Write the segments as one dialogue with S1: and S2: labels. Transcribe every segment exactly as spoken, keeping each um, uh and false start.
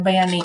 S1: بیانی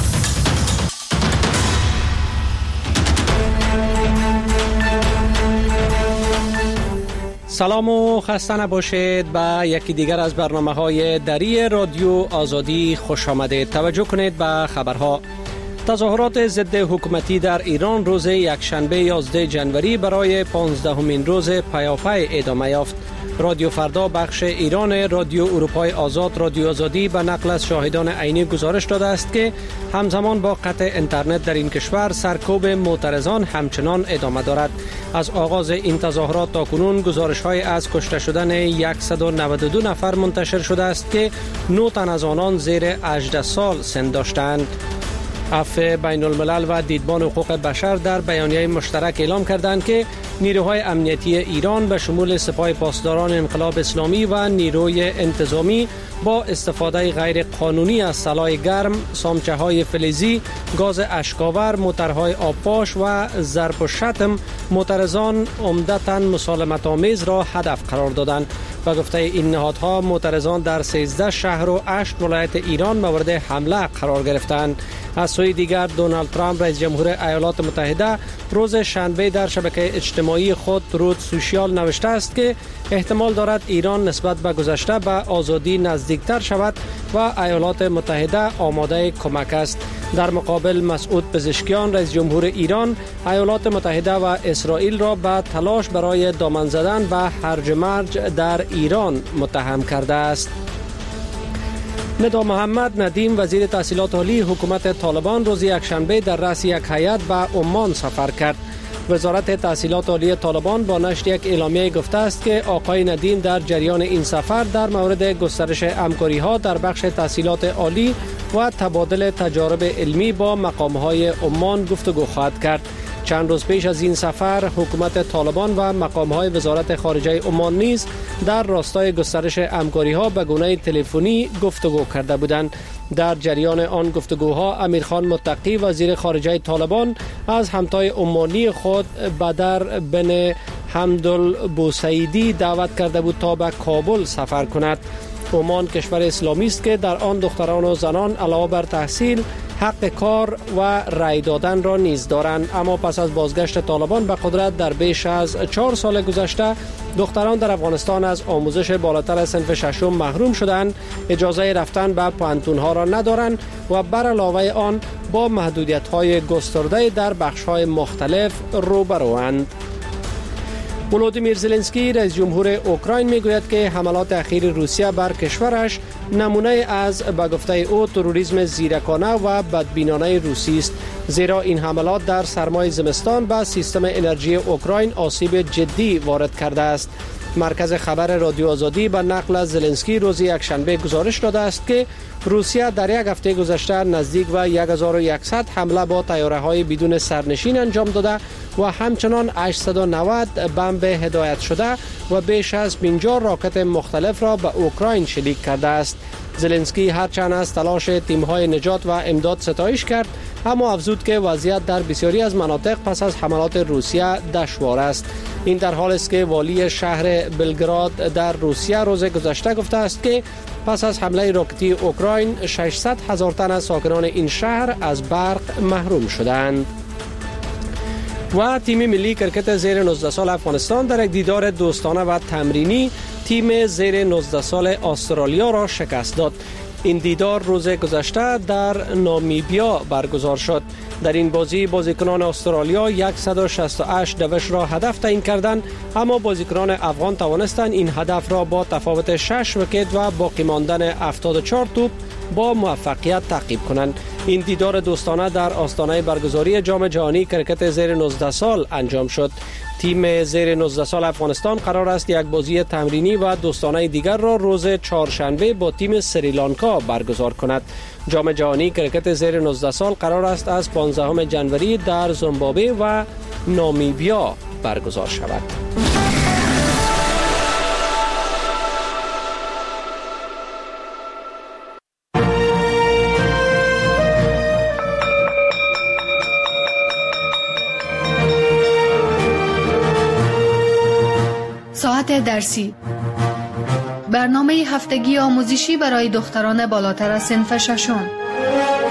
S2: سلام و خسته نباشید. به یکی دیگر از برنامه‌های دری رادیو آزادی خوش آمدید. توجه کنید به خبرها. تظاهرات ضد حکومتی در ایران روز یکشنبه یازده جنوری برای پانزدهمین روز پیاپی ادامه یافت. رادیو فردا بخش ایران رادیو اروپای آزاد رادیو آزادی به نقل از شاهدان عینی گزارش داده است که همزمان با قطع اینترنت در این کشور سرکوب معترضان همچنان ادامه دارد. از آغاز این تظاهرات تا کنون گزارش‌های از کشته شدن صد و نود و دو نفر منتشر شده است که نه تن از آنان زیر هجده سال سن داشتند. عفو بین الملل و دیدبان حقوق بشر در بیانیه مشترک اعلام کردند که نیروهای امنیتی ایران به شمول سپاه پاسداران انقلاب اسلامی و نیروی انتظامی با استفاده غیر قانونی از سلاح گرم، سامچه‌های فلزی، گاز اشکاور، موترهای آبپاش و ضرب و شتم معترضان عمدتاً مسالمت آمیز را هدف قرار دادند. به گفته این نهادها معترضان در سیزده شهر و هشت ولایت ایران مورد حمله قرار گرفتند. از سوی دیگر دونالد ترامپ رئیس جمهور ایالات متحده روز شنبه در شبکه اجتماعی خود ترود سوشیال نوشته است که احتمال دارد ایران نسبت به گذشته به آزادی نزدیکتر شود و ایالات متحده آماده کمک است. در مقابل مسعود پزشکیان رئیس جمهور ایران ایالات متحده و اسرائیل را به تلاش برای دامن زدن و هرج مرج در ایران متهم کرده است. ندا محمد ندیم وزیر تحصیلات عالی حکومت طالبان روز یکشنبه در رأس یک هیئت به عمان سفر کرد. وزارت تحصیلات عالی طالبان با نشر یک اعلامیه گفته است که آقای ندیم در جریان این سفر در مورد گسترش همکاری‌ها در بخش تحصیلات عالی و تبادل تجارب علمی با مقام‌های عمان گفتگو خواهد کرد. چند روز پیش از این سفر حکومت طالبان و مقام‌های وزارت خارجه عمان نیز در راستای گسترش همکاری‌ها به گونه تلفنی گفتگو کرده بودند. در جریان آن گفتگوها امیرخان متقی وزیر خارجه طالبان از همتای عمانی خود بدر بن حمدالبوسعیدی دعوت کرده بود تا به کابل سفر کند. عمان کشور اسلامی است که در آن دختران و زنان علاوه بر تحصیل حق کار و رای دادن را نیز دارند، اما پس از بازگشت طالبان به قدرت در بیش از چهار سال گذشته دختران در افغانستان از آموزش بالاتر از صنف ششم محروم شدند، اجازه رفتن به پوهنتون‌ها را ندارند و بر علاوه آن با محدودیت‌های گسترده در بخش‌های مختلف روبروند. ولودیمیر زلنسکی رئیس جمهور اوکراین میگوید که حملات اخیر روسیه بر کشورش نمونه از به گفته او تروریسم زیرکانه و بدبینانه روسی است، زیرا این حملات در سرمای زمستان به سیستم انرژی اوکراین آسیب جدی وارد کرده است. مرکز خبر رادیو آزادی به نقل از زلنسکی روز یکشنبه گزارش داده است که روسیه در یک هفته گذشته نزدیک به هزار و صد حمله با طیاره‌های بدون سرنشین انجام داده و همچنان هشتصد و نود بمب هدایت شده و بیش از پنجاه راکت مختلف را به اوکراین شلیک کرده است. زلنسکی هرچند از تلاش تیم‌های نجات و امداد ستایش کرد، اما افزود که وضعیت در بسیاری از مناطق پس از حملات روسیه دشوار است. این در حالی است که والی شهر بلگراد در روسیه روز گذشته گفته است که پس از حمله راکتی اوکراین ششصد هزار تن از ساکنان این شهر از برق محروم شدند. و تیم ملی کرکت زیر نوزده سال افغانستان در یک دیدار دوستانه و تمرینی تیم زیر نوزده سال استرالیا را شکست داد. این دیدار روز گذشته در نامیبیا برگزار شد. در این بازی بازیکنان استرالیا صد و شصت و هشت دوش را هدف تعیین کردند، اما بازیکنان افغان توانستند این هدف را با تفاوت شش ویکت و باقی ماندن هفتاد و چهار توپ با موفقیت تعقیب کنند. این دیدار دوستانه در آستانه برگزاری جام جهانی کرکت زیر نوزده سال انجام شد. تیم زیر نوزده سال افغانستان قرار است یک بازی تمرینی و دوستانه دیگر را روز چهارشنبه با تیم سریلانکا برگزار کند. جام جهانی کرکت زیر نوزده سال قرار است از پانزدهم جنوری در زیمبابوه و نامیبیا برگزار شود.
S3: ساعت درسی، برنامه هفتگی آموزشی برای دختران بالاتر از صنف ششم.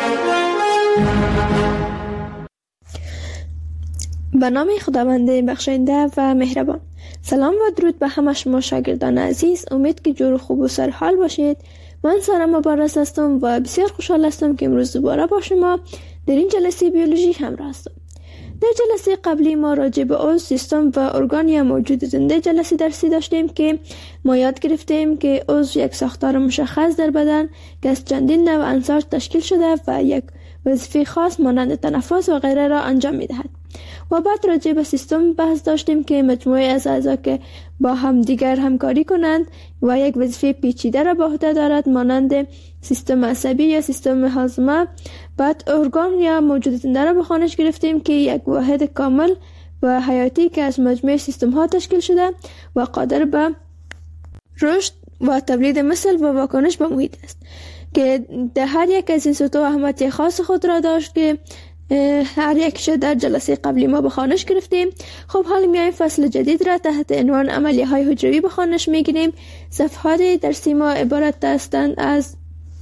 S1: به نام خداوند بخشنده و مهربان. سلام و درود به همه شما شاگردان عزیز. امید که جور خوب و سرحال باشید. من سارا مبارز هستم و بسیار خوشحال هستم که امروز دوباره با شما در این جلسه بیولوژی همراه هستم. در جلسه قبلی ما راجع به عضو، سیستم و ارگان یا موجود زنده جلسه درسی داشتیم که ما یاد گرفتیم که عضو یک ساختار مشخص در بدن که از چندین نوع عناصر تشکیل شده و یک وظیفه خاص مانند تنفس و غیره را انجام می‌دهد. و بعد راجع به سیستم بحث داشتیم که مجموعه از اعضا که با هم دیگر همکاری کنند و یک وظیفه پیچیده را به عهده دارد مانند سیستم عصبی یا سیستم هاضمه. بعد ارگان یا موجود زنده را به خوانش گرفتیم که یک واحد کامل و حیاتی که از مجموعه سیستم ها تشکیل شده و قادر به رشد و تولید مثل و واکنش به محیط است که در هر یک از این سطوح اهمیت خاص خود را داشت که هر یکش در جلسه قبلی ما به خوانش گرفتیم. خب حالا میایم فصل جدید را تحت عنوان عملیه های حجروی به خوانش میگیریم. صفحات درسی ما عبارت هستند از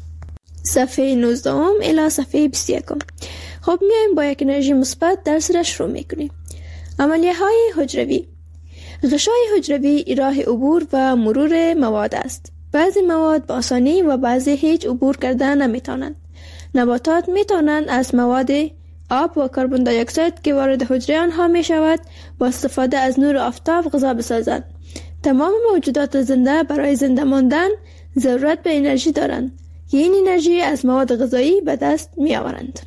S1: صفحه نوزده الی صفحه بیست و یک. خب میایم با یک انرژی مثبت درس را شروع میکنیم. عملیه های حجروی. غشای حجروی راه عبور و مرور مواد است. بعضی مواد با آسانی و بعضی هیچ عبور کردن نمیتونند. نباتات میتونند از مواد آب و کربن دی اکساید که وارد حجره آنها می شود با استفاده از نور آفتاب غذا بسازند. تمام موجودات زنده برای زنده ماندن ضرورت به انرژی دارند که این انرژی از مواد غذایی به دست می آورند.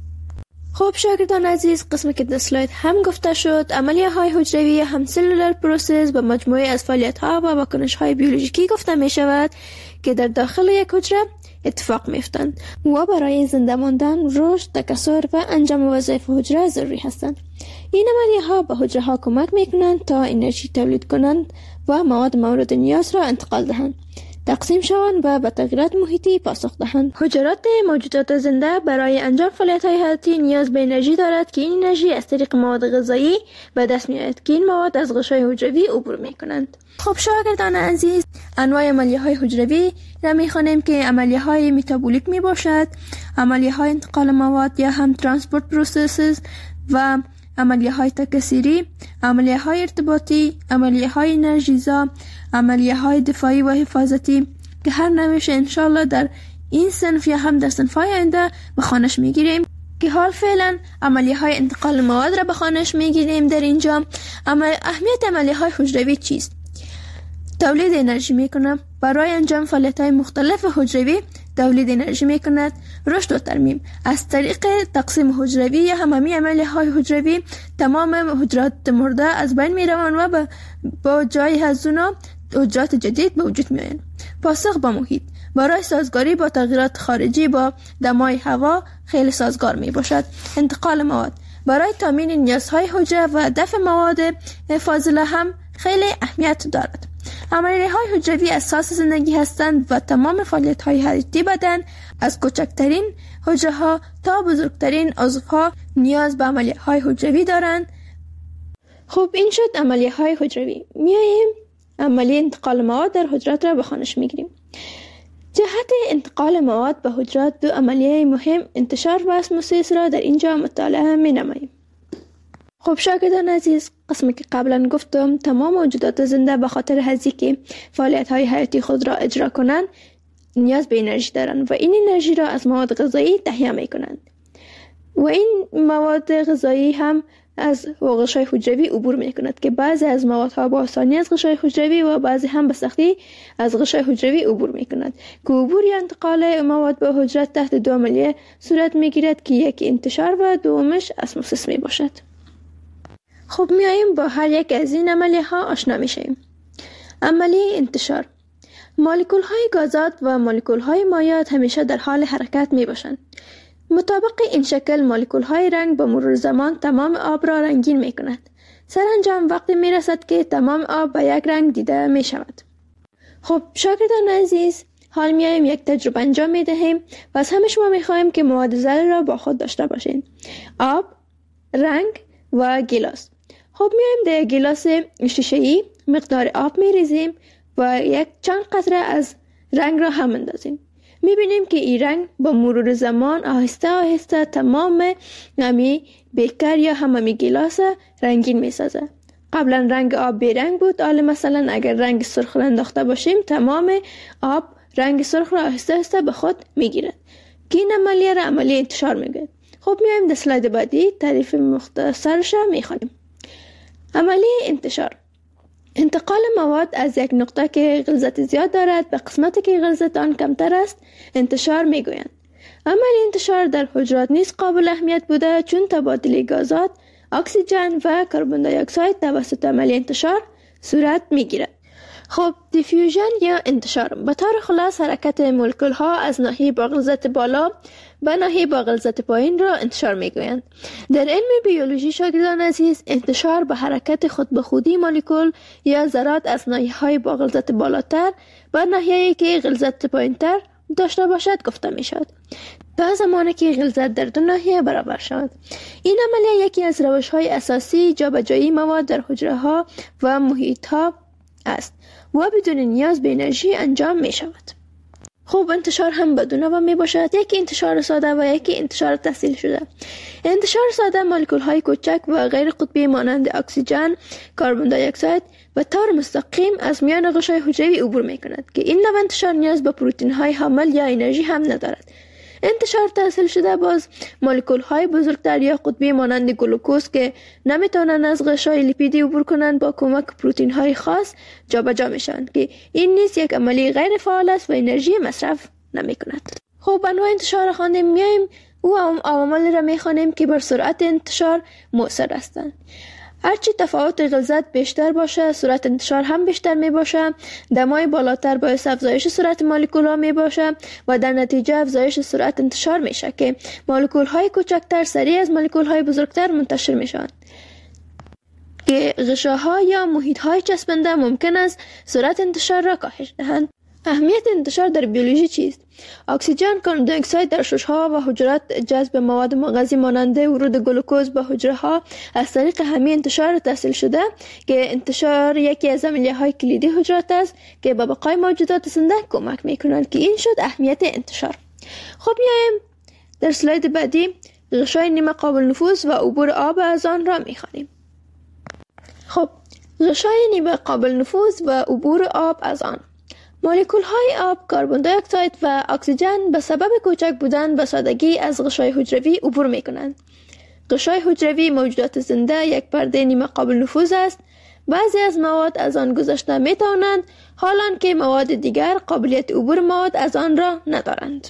S1: خب شاگردان عزیز، قسمی که در اسلاید هم گفته شد عملیه های حجروی هم سلولر پروسس به مجموعه از فعالیت ها و واکنش های بیولوژیکی گفته می شود که در داخل یک حجره اتفاق میفتند و برای زنده ماندن، رشد، تکثر و انجام وظایف حجره ضروری هستند. این عملیه ها به حجره ها کمک میکنند تا انرژی تولید کنند و مواد مورد نیاز را انتقال دهند، تقسیم شوند و به تغییرات محیطی پاسخ دهند. حجرات موجودات زنده برای انجام فعالیت های حیاتی نیاز به انرژی دارد که این انرژی از طریق مواد غذایی به دست میآید که این مواد از غشای حجروی عبور میکنند. خب شاگردان عزیز، انواع عملیه های حجروی را میخوانیم که عملیه های متابولیک می باشد، عملیه های انتقال مواد یا هم ترانسپورت پروسسز و عملیه های تکثیری، عملیه های ارتباطی، عملیه های انرژیزا، عملیه های دفاعی و حفاظتی که هر نوعش انشالله در این صنف یا هم در صنف های آینده به خوانش میگیریم که حال فعلا عملیه های انتقال مواد را به خوانش میگیریم. در اینجا عمل... اهمیت عملیه های حجروی چیست؟ تولید انرژی میکنه. برای انجام فعالیت های مختلف حجروی تولید انرژی میکند. رشد و ترمیم. از طریق تقسیم حجروی یا هممی عملیه های حجروی تمام حجرات مرده از بین میروند و با جای از اونا حجرات جدید به وجود میآیند. پاسخ به محیط. برای سازگاری با تغییرات خارجی با دمای هوا خیلی سازگار می باشد. انتقال مواد. برای تامین نیازهای حجره و دفع مواد فاضله هم خیلی اهمیت دارد. عملیه های حجروی اساس زندگی هستند و تمام فعالیت های حیاتی بدن از کوچکترین حجره ها تا بزرگترین عضوها نیاز به عملیه های حجروی دارند. خب این شد عملیه های حجروی. میاییم عملیه انتقال مواد در حجرات را به خوانش میگیریم. جهت انتقال مواد به حجرات دو عملیه مهم انتشار و اسموسیس را در اینجا مطالعه می نماییم. خب شاگردان عزیز، قسمی که قبلا گفتم تمام موجودات زنده به خاطر هزی که فعالیت های حیاتی خود را اجرا کنند نیاز به انرژی دارند و این انرژی را از مواد غذایی تهیه می کنند و این مواد غذایی هم از غشای حجروی عبور می کند که بعضی از موادها با آسانی از غشای حجروی و بعضی هم به سختی از غشای حجروی عبور می کند که عبور یا انتقال مواد به حجرات تحت دو عملیه صورت می گیرد که یک انتشار و دومش اسموسیس می باشد. خب میاییم با هر یک از این عملیه ها آشنا میشیم. عملیه انتشار. مولکول های گازات و مولکول های مایعات همیشه در حال حرکت می باشند. مطابق این شکل مولکول های رنگ با مرور زمان تمام آب را رنگین می کند. سرانجام وقتی می رسد که تمام آب به یک رنگ دیده می شود. خب شاگردان عزیز، حال میاییم یک تجربه انجام می دهیم و از همه شما می خواهیم که مواد ذره را با خود داشته باشین. آب، رنگ و گیلاس. خب میایم در گیلاس شیشه‌ای مقدار آب میریزیم و یک چند قطره از رنگ را هم اندازیم. میبینیم که این رنگ با مرور زمان آهسته آهسته تمام همی بیکر یا هممی گلاس رنگین میسازه. قبلا رنگ آب بیرنگ بود، حالا مثلا اگر رنگ سرخ را انداخته باشیم تمام آب رنگ سرخ را آهسته آهسته به خود میگیرد که این عملیه را عملیه انتشار میگوید. خب میایم در اسلاید بعدی تعریف مختصرش را میخوانیم. عملیه انتشار: انتقال مواد از یک نقطه که غلظت زیاد دارد به قسمتی که غلظت آن کمتر است انتشار میگویند. عملیه انتشار در حجرات نیز قابل اهمیت بوده، چون تبادل گازات اکسیژن و کربن دی اکساید توسط عملیه انتشار صورت میگیرد. خب دیفیوژن یا انتشار به طور خلاص حرکت مولکول ها از ناحیه با غلظت بالا به ناحیه با غلظت پایین را انتشار میگویند. در علم بیولوژی شاگردان عزیز، انتشار به حرکت خود به خودی مولکول یا ذرات از ناحیه های با غلظت بالاتر به ناحیه‌ای که غلظت پایینتر داشته باشد گفته می شود، تا زمانی که غلظت در دو ناحیه برابر شود. این عملیه یکی از روش های اساسی جابجایی مواد در حجره ها و محیط ها است و بدون نیاز به انرژی انجام می شود. خوب انتشار هم به دو نوع می باشد، یکی انتشار ساده و یکی انتشار تحصیل شده. انتشار ساده مولکول های کوچک و غیر قطبی مانند اکسیژن، کربن دی اکساید به طور مستقیم از میان غشای حجروی عبور می کند که این نوع انتشار نیاز به پروتئین های حامل یا انرژی هم ندارد. انتشار تحصیل شده باز مولکول های بزرگتر یا قطبی مانند گلوکوز که نمیتونن از غشای لیپیدی عبور کنند با کمک پروتئین های خاص جابجا میشن که این نیز یک عملی غیر فعال است و انرژی مصرف نمی کند. خب انواع انتشار خواندیم، میایم او عوامل را میخوانیم که بر سرعت انتشار مؤثر هستند. هرچی تفاوت غلظت بیشتر باشه سرعت انتشار هم بیشتر می باشه. دمای بالاتر باعث افزایش سرعت مولکول ها می باشه و در نتیجه افزایش سرعت انتشار میشه که مولکول های کوچکتر سریع از مولکول های بزرگتر منتشر میشن که غشاها یا محیط های چسبنده ممکن است سرعت انتشار را کاهش دهند. اهمیت انتشار در بیولوژی چیست؟ اکسیژن، کربن دی اکساید در شش‌ها و حجرات جذب مواد مغذی مانند ورود گلوکوز به حجره ها از طریق همین انتشار تحصیل شده که انتشار یکی از عملیه‌های کلیدی حجرات است که به بقای موجودات زنده کمک می‌کنند که این شد اهمیت انتشار. خب میایم در اسلاید بعدی غشای نیمه قابل نفوذ و عبور آب از آن را می‌خوانیم. خب غشای نیمه قابل نفوذ و عبور آب از آن: مولکول های آب، کربن دی اکساید و اکسیژن به سبب کوچک بودن به سادگی از غشای حجروی عبور می کنند. غشای حجروی موجودات زنده یک پرده نیمه قابل نفوذ است. بعضی از مواد از آن گذشته می توانند، حالان که مواد دیگر قابلیت عبور مواد از آن را ندارند.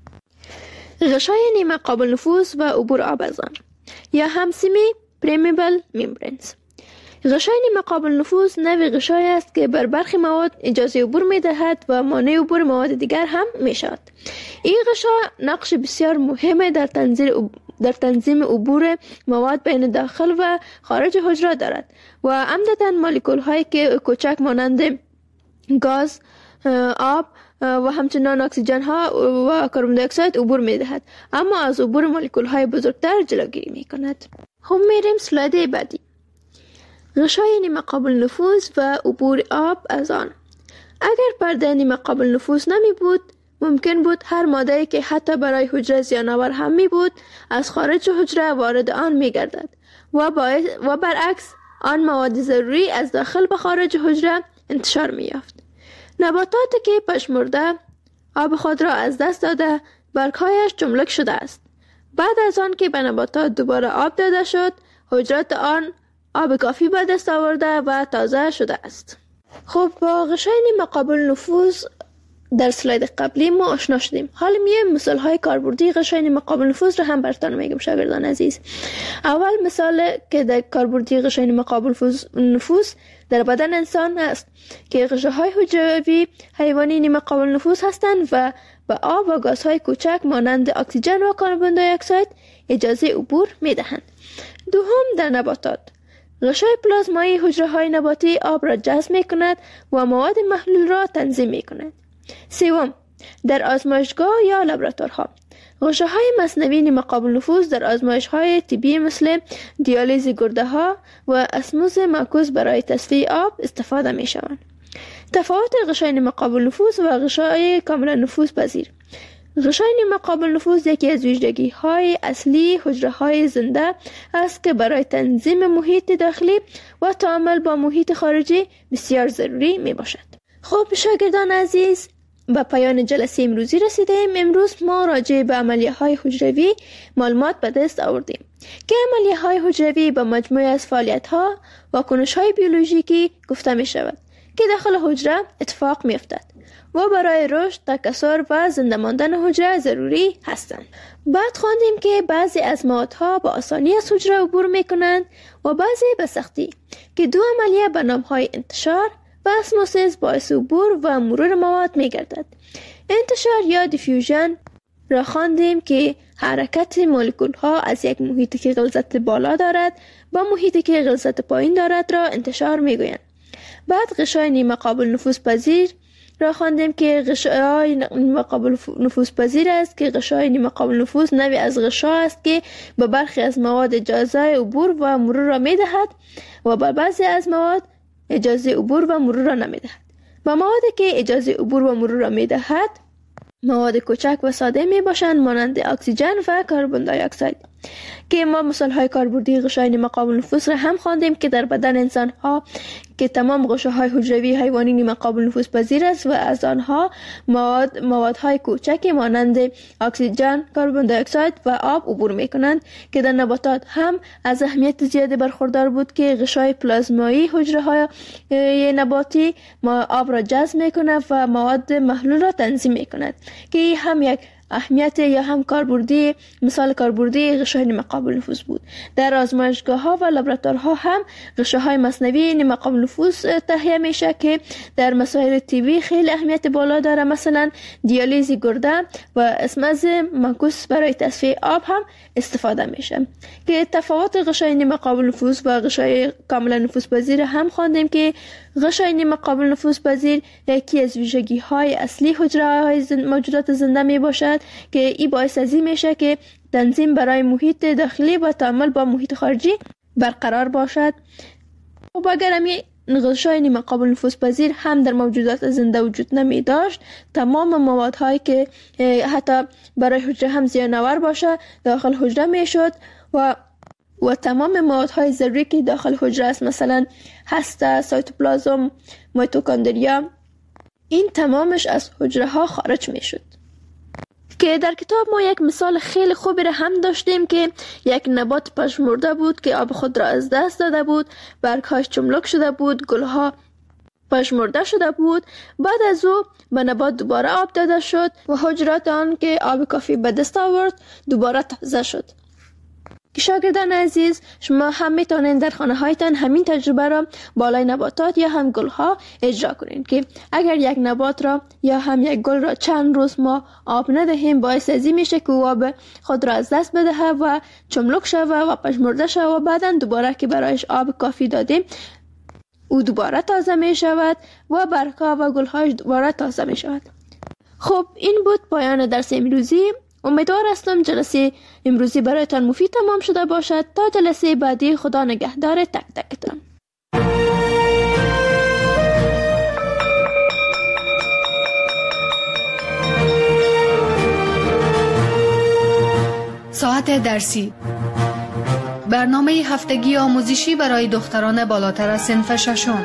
S1: غشای نیمه قابل نفوذ و عبور آب از آن یا هم سیمی پرمیبل ممبرینز. غشای نیمه قابل نفوذ نوعی غشای است که بر برخی مواد اجازه عبور می دهد و مانع عبور مواد دیگر هم می شود. این غشا نقش بسیار مهمه در تنظیم در تنظیم عبور مواد بین داخل و خارج حجره دارد و عمدتاً مولکول هایی که کوچک مانند گاز، آب و همچنان اکسیژن ها و کربن دی اکساید عبور می دهد، اما از عبور مولکول های بزرگتر جلوگیری می کند. هم میریم اسلاید بعدی. غشای نیمه قابل نفوذ و عبور آب از آن. اگر پرده نیمه قابل نفوذ نمی بود، ممکن بود هر ماده‌ای که حتی برای حجره زیان‌آور هم می بود از خارج حجره وارد آن می گردد و, و برعکس آن مواد ضروری از داخل به خارج حجره انتشار می یافت. نباتاتی که پژمرده آب خود را از دست داده برگ‌هایش جملک شده است. بعد از آن که به نباتات دوباره آب داده شد، حجرات آن آب کافی به دست آورده و تازه شده است. خب با غشای نیمه قابل نفوذ در اسلاید قبلی ما آشنا شدیم. حالا میایم مثال های کاربردی غشای نیمه قابل نفوذ رو هم براتون میگم شاگردان عزیز. اول مثال که در کاربردی غشای نیمه قابل نفوذ در بدن انسان است که غشاهای حجروی حیوانی نیمه قابل نفوذ هستند و به آب و گازهای کوچک مانند اکسیژن و کربن دی اکساید اجازه عبور میدهند. دوم در نباتات غشای پلازمایی حجره های نباتی آب را جذب می کند و مواد محلول را تنظیم می کند. سوم در آزمایشگاه یا لابراتوارها غشه های مصنوعی نیمه قابل نفوذ در آزمایش های طبی مثل دیالیز گرده ها و اسموز معکوس برای تصفیه آب استفاده می شوند. تفاوت غشای نیمه قابل نفوذ و غشای کاملا نفوذ پذیر: غشای نیمه قابل نفوذ یکی از ویژگی های اصلی حجره های زنده است که برای تنظیم محیط داخلی و تعامل با محیط خارجی بسیار ضروری می باشد. خب شاگردان عزیز، به پایان جلسه امروزی رسیدیم. امروز ما راجع به عملیه های حجروی معلومات به دست آوردیم که عملیه های حجروی به مجموعه از فعالیت ها و کنش های بیولوژیکی گفته می شود که داخل حجره اتفاق می افتد و برای رشد، تکثر و زنده ماندن حجره ضروری هستند. بعد خواندیم که بعضی از موادها با آسانی از حجره عبور می کنند و بعضی به سختی، که دو عملیه به نام های انتشار و اسموسیس باعث عبور و مرور مواد می گردد. انتشار یا دیفیوژن را خواندیم که حرکت مولکول ها از یک محیطی که غلظت بالا دارد با محیطی که غلظت پایین دارد را انتشار می گویند. بعد غشای نیمه قابل نفوذ پذیر را خواندیم که غشای نیمه قابل نفوذ پذیر است که غشای نیمه قابل نفوذ نوعی از غشا است که به برخی از مواد اجازه عبور و مرور را می دهد و به بعضی از مواد اجازه عبور و مرور را نمی دهد. با موادی که اجازه عبور و مرور را می دهد مواد کوچک و ساده می باشند مانند اکسیژن و کربن دی اکساید، که ما مثال های کاربردی غشای نیمه قابل نفوذ را هم خواندیم که در بدن انسان ها که تمام غشاهای حجروی حیوانی نیمه قابل نفوذ پذیر است و از آنها مواد موادهای کوچکی مانند اکسیژن، کربن دی اکساید و آب عبور می کنند، که در نباتات هم از اهمیت زیادی برخوردار بود که غشای پلازمایی حجره های نباتی ما آب را جذب می کند و مواد محلول را تنظیم می کند، که هم یک اهمیت یا هم کاربردی مثال کاربردی غشای نیمه قابل نفوذ بود. در آزمایشگاه ها و لابراتوارها هم غشاهای مصنوعی نیمه قابل نفوذ تهیه میشه که در مسائل طبی خیلی اهمیت بالا داره، مثلا دیالیز گرده و اسمز معکوس برای تصفیه آب هم استفاده میشه. که تفاوت غشای نیمه قابل نفوذ و غشای کاملا نفوذ پذیر هم خواندیم که غشای نیمه قابل نفوذ پذیر یکی از ویژگی های اصلی حجره های موجودات زنده می باشد که ای باعث ازی میشه که تنظیم برای محیط داخلی و تعامل با محیط خارجی برقرار باشد. و اگر همی غشای نیمه قابل نفوذ پذیر هم در موجودات زنده وجود نمی داشت، تمام موادهایی که حتی برای حجره هم زیانآور باشه داخل حجره می شد و و تمام موادهای ضروری که داخل حجره است، مثلا هسته، سایتوپلازم، میتوکندریا، این تمامش از حجره ها خارج می شد. که در کتاب ما یک مثال خیلی خوبی را هم داشتیم که یک نبات پژمرده بود که آب خود را از دست داده بود، برگهاش چملک شده بود، گلها پژمرده شده بود. بعد از او به نبات دوباره آب داده شد و حجرات آن که آب کافی به دست آورد دوباره تازه شد. که شاگردان عزیز، شما هم میتونید در خانه هایتان همین تجربه را بالای نباتات یا هم گل ها اجرا کنید که اگر یک نبات را یا هم یک گل را چند روز ما آب ندهیم، باعث ازی میشه که آب خود را از دست بده و چملک شود و پژمرده شود و بعدا دوباره که برایش آب کافی دادیم او دوباره تازه می شود و برگها و گل هاش دوباره تازه می شود. خب این بود پایان درس امروزی. امیدوار هستم جلسه امروزی برایتان مفید تمام شده باشد. تا جلسه بعدی، خدا نگهدار تک تکتان.
S3: ساعت درسی، برنامه هفتگی آموزشی برای دختران بالاتر از صنف ششم.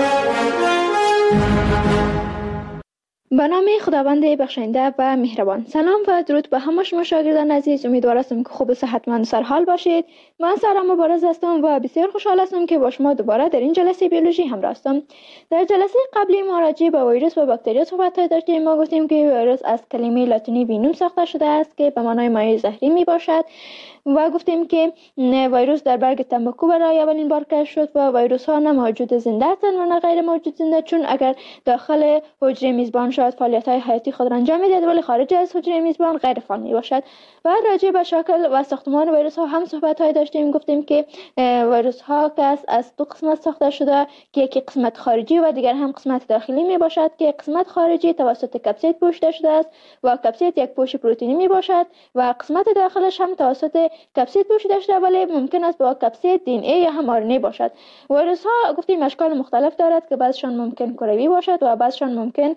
S1: به نام خداوند بخشنده و مهربان. سلام و درود به همه شما شاگردان عزیز. امیدوار هستم که خوب و صحتمند و سرحال باشید. من سارا مبارز هستم و بسیار خوشحال هستم که با شما دوباره در این جلسه بیولوژی همراه هستم. در جلسه قبلی ما راجع به ویروس و باکتریا صحبت داشتیم. ما گفتیم که ویروس از کلمه لاتینی وینوم ساخته شده است که به معنای مایع زهری می باشد و گفتیم که ویروس در برگ تنباکو برای اولین بار کشف شد و ویروس ها نه موجود زنده هستند و نه غیر موجود زنده، چون اگر داخل حجره میزبان شاید فعالیت های حیاتی خود را انجام میدهد ولی خارج از حجره میزبان غیر فعال می باشد. و راجع به شکل و ساختمان ویروس ها هم صحبت های داشتیم. گفتیم که ویروس ها که از دو قسمت ساخته شده که یکی قسمت خارجی و دیگر هم قسمت داخلی می باشد که قسمت خارجی توسط کپسید پوشیده شده است و کپسید یک پوش پروتئینی می باشد و قسمت داخلش هم توسط کپسید پوشیده شده ولی ممکن است با کپسید دی ان ای یا هم آر ان ای باشد. ویروس ها گفتیم اشکال مختلف دارد که بعضشان ممکن کروی باشد و بعضشان ممکن شکل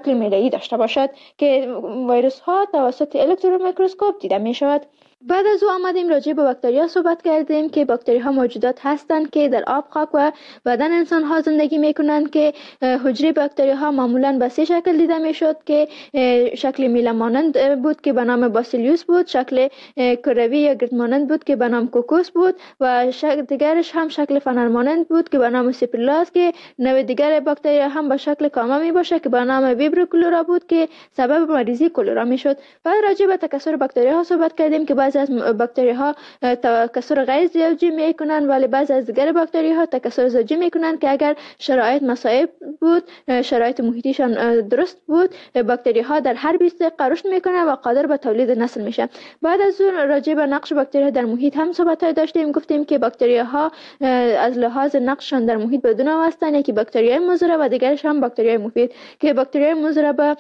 S1: شکل میله‌ای داشته باشد که ویروس ها توسط الکترون میکروسکوپ دیده می شود. بعد از او آمدیم راجع به باکتری ها صحبت کردیم که باکتری ها موجودات هستند که در آب، خاک و بدن انسان ها زندگی می کنند که حجره باکتری ها معمولا به سه شکل دیده می شد که شکل میله مانند بود که به نام باسیلیوس بود، شکل کروی یا گرد مانند بود که به نام کوکوس بود و شکل دیگرش هم شکل فنر مانند بود که به نام سیپرلاس که نوع دیگر باکتری هم به شکل کامه می باشه که به نام ویبرو کلورا بود که سبب مریضی کلورا می شد. بعد راجع به تکثر باکتری ها صحبت کردیم که بعضی از باکتری ها تکثر غیر زوجی می کنند ولی بعضی از دیگر باکتری ها تکثر زوجی می کنند که اگر شرایط مساعد بود، شرایط محیطیشان درست بود، باکتری ها در هر بیست دقیقه رشد می کنند و قادر به تولید نسل میشه. بعد از اون راجع به نقش باکتری ها در محیط هم صحبت داشتیم، گفتیم که باکتری ها از لحاظ نقششان در محیط بدون هستند، یکی باکتری های مضر و دیگرش هم باکتری های مفید که باکتری های مضر به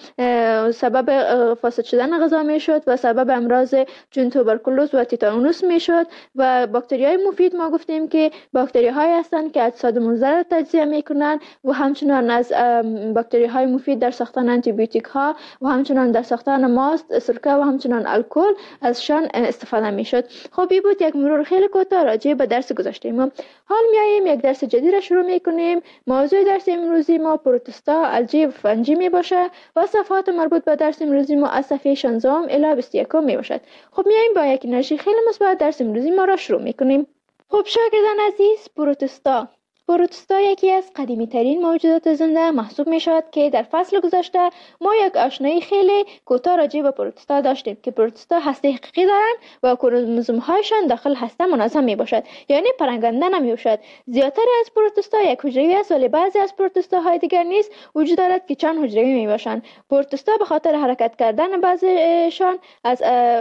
S1: سبب فاسد شدن غذا می شد و سبب امراض چون توبرکولوز و تیتانوس می شد و باکتری های مفید ما گفتیم که باکتری های هستند که اجساد مضر تجزیه می کنند و همچنان از باکتری های مفید در ساختن آنتی بیوتیک ها و همچنان در ساختن ماست، سرکه و همچنان الکل ازشان استفاده می شد. خب این بود یک مرور خیلی کوتاه راجع به درس گذشته ما. حال میاییم یک درس جدید را شروع می کنیم. موضوع درس امروزی ما پروتستا، الجی و فنجی می باشه و صفحات مربوط به درس امروزی ما از صفحه شانزده الی بیست و یک می باشد. خب میاییم با یک انرژی خیلی مثبت درس امروزی ما را شروع می کنیم. خب شاگردان عزیز، پروتستا پروتستا یکی از قدیمی ترین موجودات زنده محسوب می شود که در فصل گذشته ما یک آشنایی خیلی کوتاه راجع به پروتستا داشتیم که پروتستا هسته حقیقی دارند و کروموزوم هایشان داخل هسته منظم می باشد، یعنی پرنگنده نمی باشد. زیادتر از پروتستا یک حجروی است ولی بعضی از پروتستا های دیگر نیز وجود دارد که چند حجروی می باشند. پروتستا به خاطر حرکت کردن بعضیشان از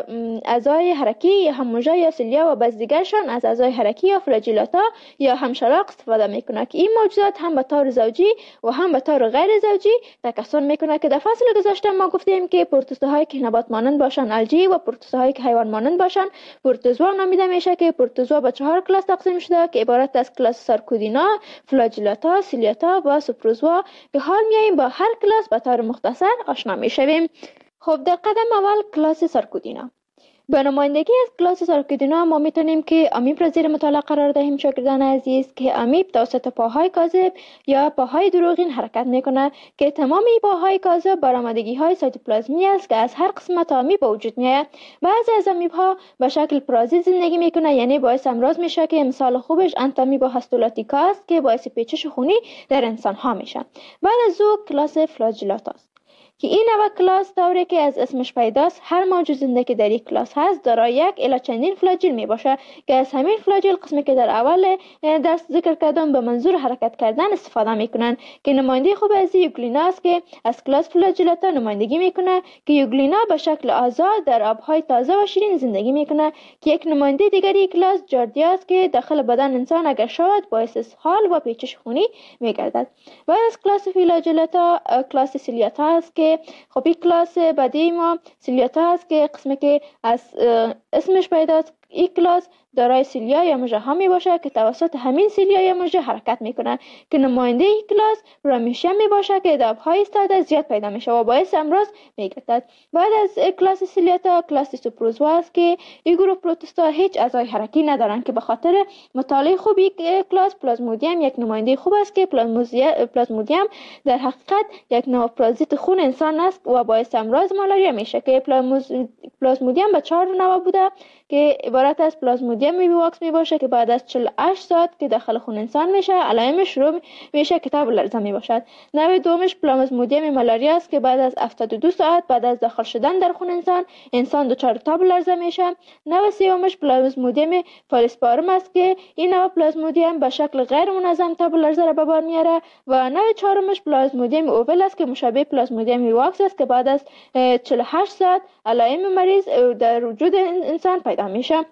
S1: اعضای حرکی یا هموجه یا سیلیا و بعضی دیگرشان از اعضای حرکی یا فلاجیلاتا یا همشلاق استفاده میکنه که این موجودات هم به طور زوجی و هم به طور غیر زوجی تکثر میکنه که در فصل گذشته ما گفتیم که پروتوزوهایی که نبات مانند باشن الجی و پروتوزوهایی که حیوان مانند باشن پروتوزوا نامیده میشه که پروتوزوا به چهار کلاس تقسیم شده که عبارت از کلاس سارکودینا، فلاجیلاتا، سیلیاتا و سوپروزوا که حال میاییم با هر کلاس به طور مختصر آشنا میشویم. خب در قدم اول کلاس سارکودینا. به نمایندگی از کلاس سارکودینا ما میتونیم که امیب را زیر مطالعه قرار دهیم شاگردان عزیز که امیب توسط پاهای کاذب یا پاهای دروغین حرکت میکنه که تمام این پاهای کاذب برآمدگی های سایتوپلازمی است که از هر قسمت امیب وجود میاد. بعضی از امیب ها به شکل پرازیت زندگی میکنه، یعنی باعث امراض میشه که مثال خوبش انتامیبا هاستولاتیکا است که باعث پیچش خونی در انسان ها میشه. بعد از او کلاس فلاجیلاتا است که این نوع کلاس طوری که از اسمش پیداست هر موجود زنده که در این کلاس هست دارای یک الی چندین فلاجیل می باشه که از همین فلاجیل قسمی که در اول درس ذکر کردم به منظور حرکت کردن استفاده میکنن که نماینده خوب از یوگلینا است که از کلاس فلاجیلاتا نمایندگی میکنه که یوگلینا به شکل آزاد در آبهای تازه و شیرین زندگی میکنه که یک نماینده دیگری کلاس جاردیا است که داخل بدن انسان اگر شود باعث اسهال و پیچش خونی میگردد. بعد از کلاس فلاجیلاتا کلاس سیلیاتا است که خب این کلاس بعدی ما سیلیاتا است که قسمی که از اسمش پیداست. این کلاس دارای سیلیا یا مژه ها می باشه که توسط همین سیلیا یا مژه حرکت میکنن که نماینده این کلاس رامیشیم می باشه که دبهای ایستاده زیاد پیدا میشه و باعث امراض میگردد. بعد از کلاس سیلیاتا کلاس سوپروزوا است که این گروه پروتستا هیچ اعضای حرکی ندارن که به خاطر مطالعه خوبی کلاس پلازمودیم یک نماینده خوب است که پلازمودیم در حقیقت یک نوع پرازیت خون انسان است و باعث امراض مالاریا میشه که پلازمودیم به چهار نوع بوده که عبارت از پلازمودیم میواکس می باشه که بعد از چهل و هشت ساعت که داخل خون انسان میشه علائمش شروع میشه که تب لرزه می باشد. نوع دومش پلازمودیم مالاریا است که بعد از هفتاد و دو ساعت بعد از داخل شدن در خون انسان انسان دچار تب لرزه میشه. نوع سومش پلازمودیم فالسپارم است که این نوع پلازمودیم به شکل غیر منظم تب لرزه را به بار میاره و نوع چهارمش پلازمودیم اوول است که مشابه پلازمودیم میواکس است که بعد از چهل و هشت ساعت علائم مریض در وجود انسان پیدا میشه.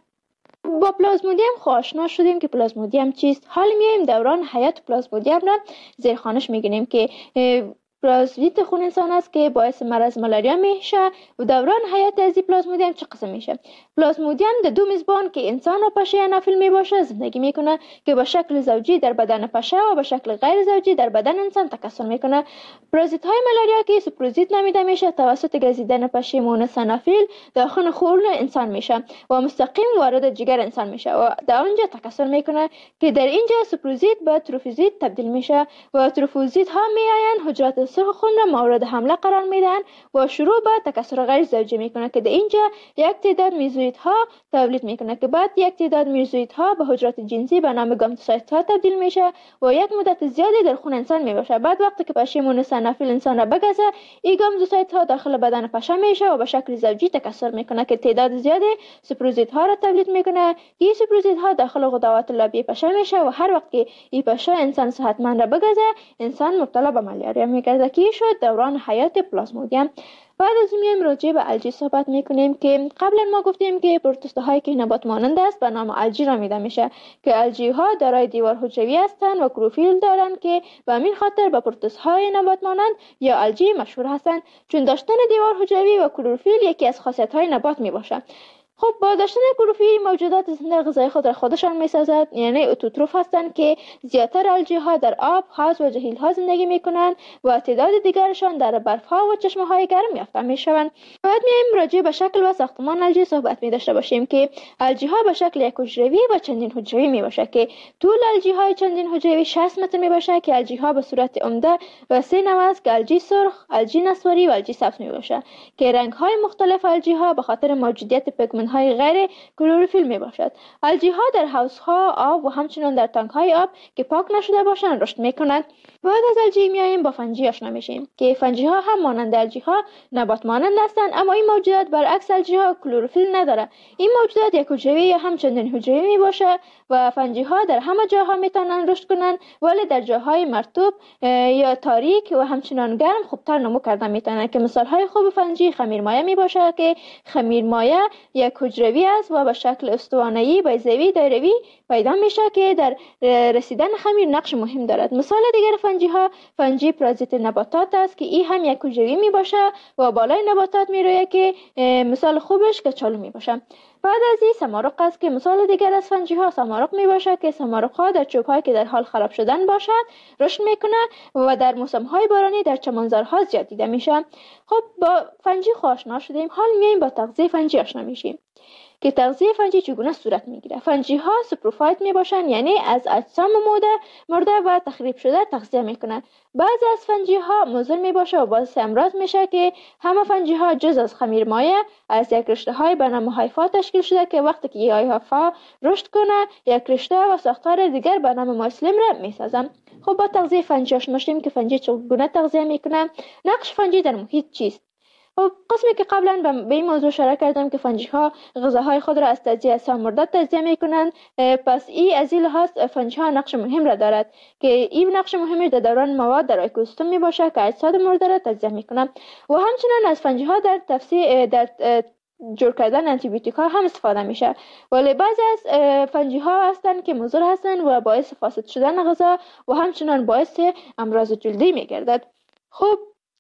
S1: با پلازمودیم آشنا شدیم که پلازمودیم چیست. حال میایم دوران حیات پلازمودیم را زیر خوانش میگیریم که پلازمودیت خون انسان است که باعث مرض ملاریا میشه و دوران حیات از این پلازمودیوم چه قسم میشه. پلازمودیوم در دو میزبان که انسان و پشه انافیل می باشه زندگی میکنه که به شکل زوجی در بدن پشه و به شکل غیر زوجی در بدن انسان تکثر میکنه. پرازیت های ملاریا که سپروزیت نامیده میشه توسط گزیدن پشه مونس انافیل داخل خون انسان میشه و مستقیم وارد جگر انسان میشه و در اونجا تکثر میکنه که در اینجا سپروزیت به تروفوزیت تبدیل میشه و تروفوزیت ها میآیند حجرات سرخ خون را مورد حمله قرار میدن و شروع به تکثر غیر زوجی میکنه که در اینجا یک تعداد میزویت ها تولید میکنه که بعد یک تعداد میزویت ها به حجرات جنسی به نام گامتوسایت ها تبدیل میشه و یک مدت زیادی در خون انسان میباشه. بعد وقتی که پشه مونس انافیل انسان را بگزه این گامتوسایت ها داخل بدن پشه میشه و به شکل زوجی تکثر میکنه که تعداد زیادی سپروزیت ها را تولید میکنه. این سپروزیت ها داخل غدوات لابی پشه میشه و هر وقت که این پشه انسان صحتمند را بگزه انسان مبتلا به ملاریا میگرده که شد دوران حیات پلازمودیوم. بعد از میایم راجع به الژی صحبت میکنیم که قبلا ما گفتیم که پروتوزوا هایی که نبات مانند است به نام الژی نامیده میشه که الژی ها دارای دیوار حجروی هستند و کلروفیل دارند که به همین خاطر به پروتوزوا های نبات مانند یا الژی مشهور هستند چون داشتن دیوار حجروی و کلروفیل یکی از خاصیت های نبات میباشد. خب با داشتن کلروفیل موجودات زنده غذای خود را خودشان میسازد، یعنی اتوتروف هستند که زیادتر الژی ها در آب، حوض و جهیل ها زندگی میکنند و تعداد دیگرشان در برف ها و چشمه های گرم یافته میشوند. بعد میایم راجع به شکل و ساختمان الژی صحبت می داشته باشیم که الژی ها به شکل یک حجروی و چندین حجروی می باشه که طول الژی های چندین حجروی شصت متر می باشه که الژی ها به صورت عمده و سه نوع است که الژی سرخ، الژی نسواری و الژی سبز می باشه که رنگ های مختلف الژی ها به خاطر موجودیت پیگمنت های غیر کلروفیل می باشد. الژی ها در حوض ها آب و همچنین در تانک های آب که پاک نشده باشند رشد می کنند. بعد از الژی میایم با فنجی آشنا میشیم که فنجی ها هم مانند الژی ها نبات مانند هستند اما این موجودات برعکس الژی ها کلروفیل نداره. این موجودات یک حجروی یا هم چندین حجروی می باشه و فنجی ها در همه جاها میتونن رشد کنند ولی در جاهای مرطوب یا تاریک و همچنان گرم خوبتر نمو کردن میتونن که مثال های خوب فنجی خمیرمایه می باشه که خمیرمایه یک حجروی است و به شکل استوانه‌ای بیضوی دایروی پیدا میشه که در رسیدن خمیر نقش مهم دارد. مثال دیگر فنجی ها فنجی پرازیت نباتات است که این هم یک حجروی می باشه و بالای نباتات میرویه که مثال خوبش کچالو می باشه. بعد از این سمارق است که مثال دیگر از فنجی ها سمارق می باشه که سمارق ها در چوب هایی که در حال خراب شدن باشد رشد میکنه و در موسم های بارانی در چمنزارها زیاد دیده میشه. خب با فنجی آشنا شدیم، حال میایم با تغذیه فنجی آشنا میشیم که تغذیه فنجی چگونه صورت میگیره. فنجی ها سپروفایت می باشن یعنی از اجسام مرده مرده و تخریب شده تغذیه میکنن. بعضی از فنجی ها مضر می باشه و باعث امراض میشه که همه فنجی ها جز از خمیرمایه از یک رشته های به نام هایفا تشکیل شده که وقتی که این هایفا رشد کنه یک رشته و ساختار دیگر به نام مایسلیم را میسازن. خب با تغذیه فنجی آشنا شدیم که فنجی چگونه تغذیه میکنه. نقش فنجی در محیط چیست؟ خب قسمی که قبلا به این موضوع اشاره کردم که فنجی ها غذاهای خود را از تجزیه اجسام مرده تجزیه میکنند، پس این از این لحاظ فنجی ها نقش مهم را دارد که این نقش مهمش در دوران مواد در اکوسیستم می باشه که اجساد مرده را تجزیه میکنند و همچنین از فنجی ها در تفسیر در جور کردن آنتی بیوتیک ها هم استفاده میشه. ولی بعضی از فنجی ها هستند که مضر هستند و باعث فاسد شدن غذا و همچنین باعث امراض جلدی میگردد. خب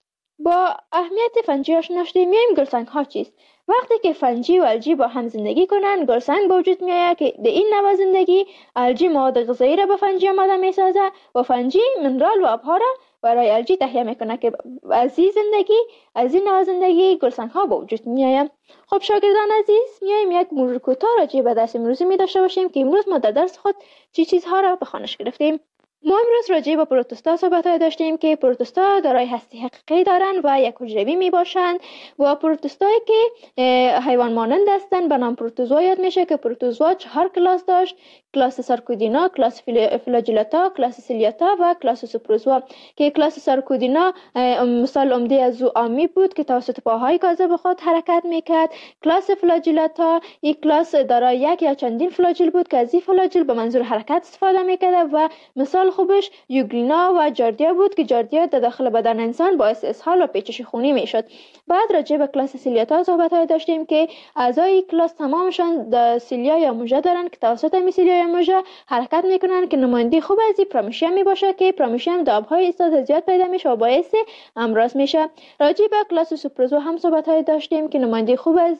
S1: با اهمیت فنجی آشنا شدیم. میایم گلسنگ ها چیست؟ وقتی که فنجی و الژی با هم زندگی کنند گلسنگ به وجود میآید که در این نوع زندگی الژی مواد غذایی را به فنجی آماده میسازه و فنجی منرال و آبها را برای الژی تهیه میکنه که از این زندگی از این نوع زندگی گلسنگ ها به وجود میآید. خب شاگردان عزیز میایم یک مرور کوتاه راجع به درس امروزی می داشته باشیم که امروز ما در درس خود چی چیزها را به خوانش گرفتیم. ما امروز راجع به پروتوزوا صحبت داشتیم که پروتوزوا دارای هسته حقیقی دارند و یک حجروی می باشند و پروتوزوایی که حیوان مانند هستند به نام پروتوزوا یاد میشه که پروتوزوا چهار کلاس داشت: کلاس سارکودینا، کلاس فلاجیلاتا، کلاس سیلیاتا و کلاس سپروزوا که کلاس سارکودینا مثال عمده از او آمی بود که توسط پاهای کاذب خود حرکت میکرد. کلاس فلاجیلاتا یک کلاس دارای یک یا چندین فلاجیل بود که از این فلاجیل به منظور حرکت استفاده میکرد و مثال خوبش یوگرینا و جاردیا بود که جاردیا در داخل بدن انسان باعث اسهال و پیچش خونی میشد. بعد راجع به کلاس سیلیاتا صحبت های داشتیم که اعضای کلاس تمامشان د سیلیا یا موژه دارند که توسط همین سیلیا یا موژه حرکت میکنند که نماینده خوب از این پرامیشیم میباشه که پرامیشیم د آبهای ایستاده زیاد پیدا میشه و باعث امراض میشه. راجع به کلاس سوپروزو هم صحبت های داشتیم که نماینده خوب از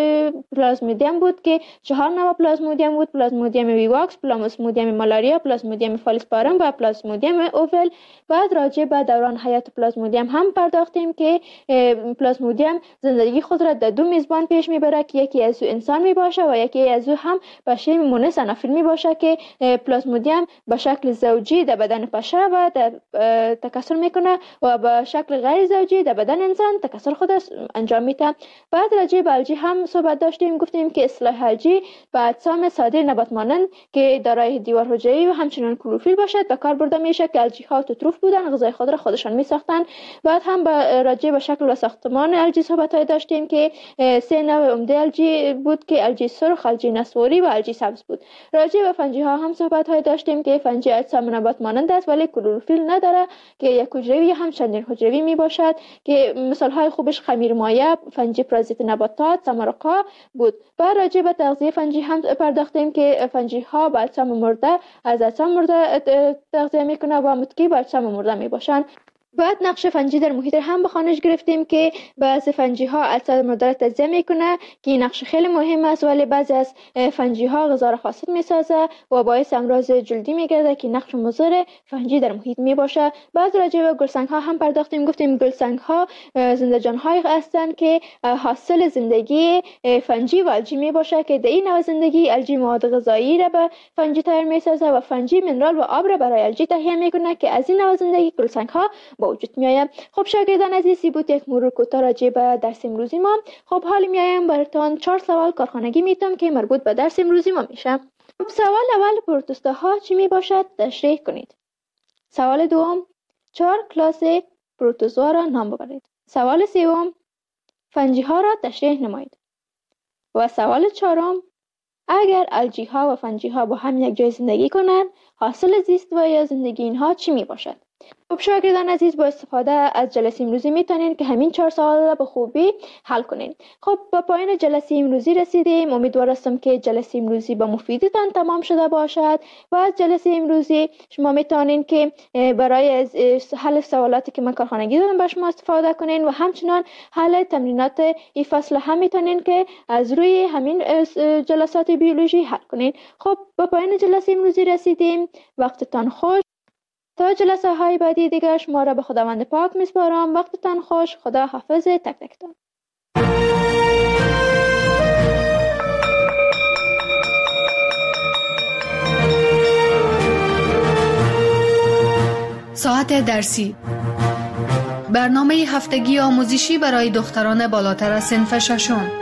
S1: پلازمودیم بود که چهار نوع پلازمودیم بود: پلازمودیم ویواکس، پلازمودیم مالاریا، پلازمودیم فالسپارم و پلازمودیم اوول. بعد راجع به دوران حیات پلازمودیم هم پرداختیم که پلازمودیم زندگی خود را در دو میزبان پیش میبره که یکی از او انسان میباشه و یکی از او هم پشه مونس انافیل میباشه که پلازمودیم به شکل زوجی در بدن پشه و در تکثر میکنه و به شکل غیر زوجی در بدن انسان تکثر خود انجام میده. بعد راجع به الژی هم صحبت داشتیم، گفتیم که اصطلاح الژی به اجسام ساده نبات مانند که دارای دیوار حجروی و همچنین کلروفیل باشد به کار برده میشه که الژی ها توتروف بودن، غذای خود را خودشان میساختن. بعد هم به راجع به شکل و ساختمان الژی صحبت های داشتیم که سه نوع عمده الژی بود که الژی سرخ، الژی نسواری و الژی سبز بود. راجع به فنجی ها هم صحبت های داشتیم که فنجی اجسام نبات مانند است ولی کلروفیل نداره که یک حجروی هم چندین حجروی می باشد که مثال های خوبش خمیر مایع، فنجی پرازیت نباتات، سمرقا بود. بعد راجع به تغذیه فنجی هم پرداختیم که فنجی ها به اجسام مرده از اجسام مرده تغذیه میکنه و متکی به اجسام مرده می باشند. بعد نقش فنجی در محیط هم به خوانش گرفتیم که بعضی فنجی ها اجسام مرده را تجزیه میکنه که این نقش خیلی مهم است، ولی بعضی از فنجی ها غذا را فاسد میسازه و باعث امراض جلدی میگرده که نقش مضر فنجی در محیط میباشه. بعد راجع به گلسنگ ها هم پرداختیم، گفتیم گلسنگ ها زنده جان های هستند که حاصل زندگی فنجی و الژی میباشه که در این نوع زندگی الژی مواد غذایی را به فنجی تغییر میسازه و فنجی منرال و آب را برای الژی تهیه میکنه که از این نوع زندگی گلسنگ ها با وجود می آید. خب شاگردان عزیزی بود یک مرور کوتاه راجع به درس امروزی ما. خب حالی میایم براتون چهار سوال کارخانگی میتونم که مربوط به درس امروزی ما میشه. خب سوال اول پروتوزوها چی می باشد تشریح کنید. سوال دوم چهار کلاس پروتوزوا را نام ببرید. سوال سوم فنجی ها را تشریح نمایید. و سوال چهارم اگر الژی ها و فنجی ها با هم یک جای زندگی کنند حاصل زیست و یا زندگی اینها چی می باشد؟ خب شاگردان عزیز با استفاده از جلسه امروزی میتونین که همین چهار سوال را به خوبی حل کنین. خب به پایان جلسه امروزی رسیدیم. امیدوار هستم که جلسه امروزی با مفیدتان تمام شده باشد و از جلسه امروزی شما میتونین که برای حل سوالاتی که من کارخانگی دادم با شما استفاده کنین و همچنان حل تمرینات این فصل هم میتونین که از روی همین جلسات بیولوژی حل کنین. خب به پایان جلسه امروزی رسیدیم. وقتتان خوش. تا جلسه های بعدی دیگر شما را به خداوند پاک میسپارم. وقتتان خوش. خدا حافظ تک تکتان.
S3: ساعت درسی، برنامه هفتگی آموزشی برای دختران بالاتر از صنف ششم.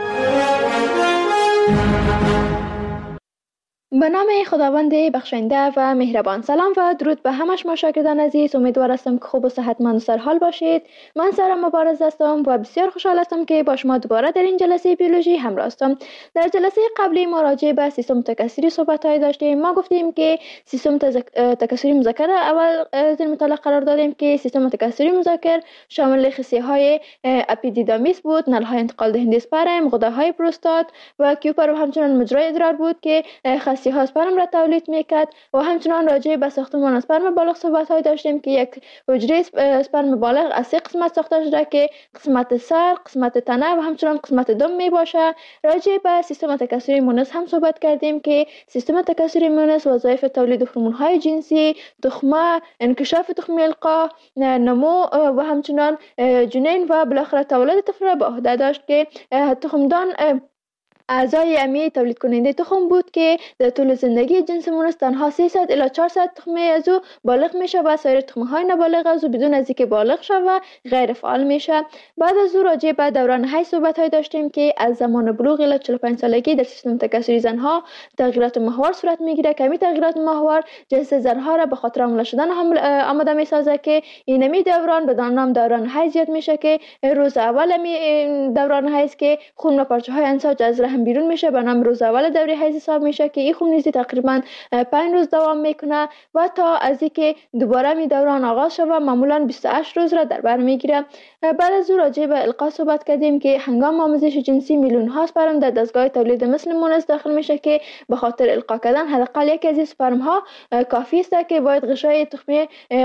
S1: به نام خداوند بخشنده و مهربان. سلام و درود به همه شما شاگردان عزیز. امیدوار هستم که خوب و صحتمند و سرحال باشید. من سارا مبارز هستم و بسیار خوشحال هستم که با شما دوباره در این جلسه بیولوژی همراه هستم. در جلسه قبلی ما راجع به سیستم تکثری صحبت های داشتیم. ما گفتیم که سیستم تکثری مذکر اول در مطالعه قرار دادیم که سیستم تکثری مذکر شامل خصیه های اپیدیدامیس بود، نل های انتقال دهنده اسپرم، غده های پروستات و کیوپر و همچنان مجرای ادرار بود که خصیه ها اسپرم را تولید میکرد. و همچنان راجع به ساختمان اسپرم بالغ صحبت های داشتیم که یک حجره اسپرم بالغ از سه قسمت ساخته شده که قسمت سر، قسمت تنه و همچنان قسمت دم می باشه. راجع به سیستم تکثری مونس هم صحبت کردیم که سیستم تکثری مونس وظایف تولید هورمون های جنسی، تخمه، انکشاف تخمی القاح، نمو و همچنان جنین و بالاخره تولد طفل را به عهده داشت که تخمدان اعضای امی تولید کننده تخم بود که در طول زندگی جنس مونس تنها سیصد الی چهارصد تخمه از او بالغ میشه و سایر تخمه های نابالغ از او بدون از اینکه بالغ شود غیر فعال میشه. بعد از او راجع به دوران حیض صحبت های داشتیم که از زمان بلوغ الی چهل و پنج سالگی در سیستم تکثری زنها تغییرات محور صورت میگیره که همین تغییرات محور جنس زنها را به خاطر حامله شدن آماده میسازه که این می دوران به نام دوران حیض یاد میشه که روز اول می دوران حیض که خون و پارچه های انساج از رحم رحم بیرون میشه به نام روز اول دوره حیض حساب میشه که این خون ریزی تقریبا پنج روز دوام میکنه و تا از اینکه دوباره می دوران آغاز شود معمولا بیست و هشت روز را در بر میگیره. بعد از او راجع به القا صحبت کردیم که هنگام آموزش جنسی میلیون ها اسپرم در دستگاه تولید مثل مونس داخل میشه که به خاطر القا کردن حداقل یکی از این اسپرم ها کافی است که باید غشای تخمی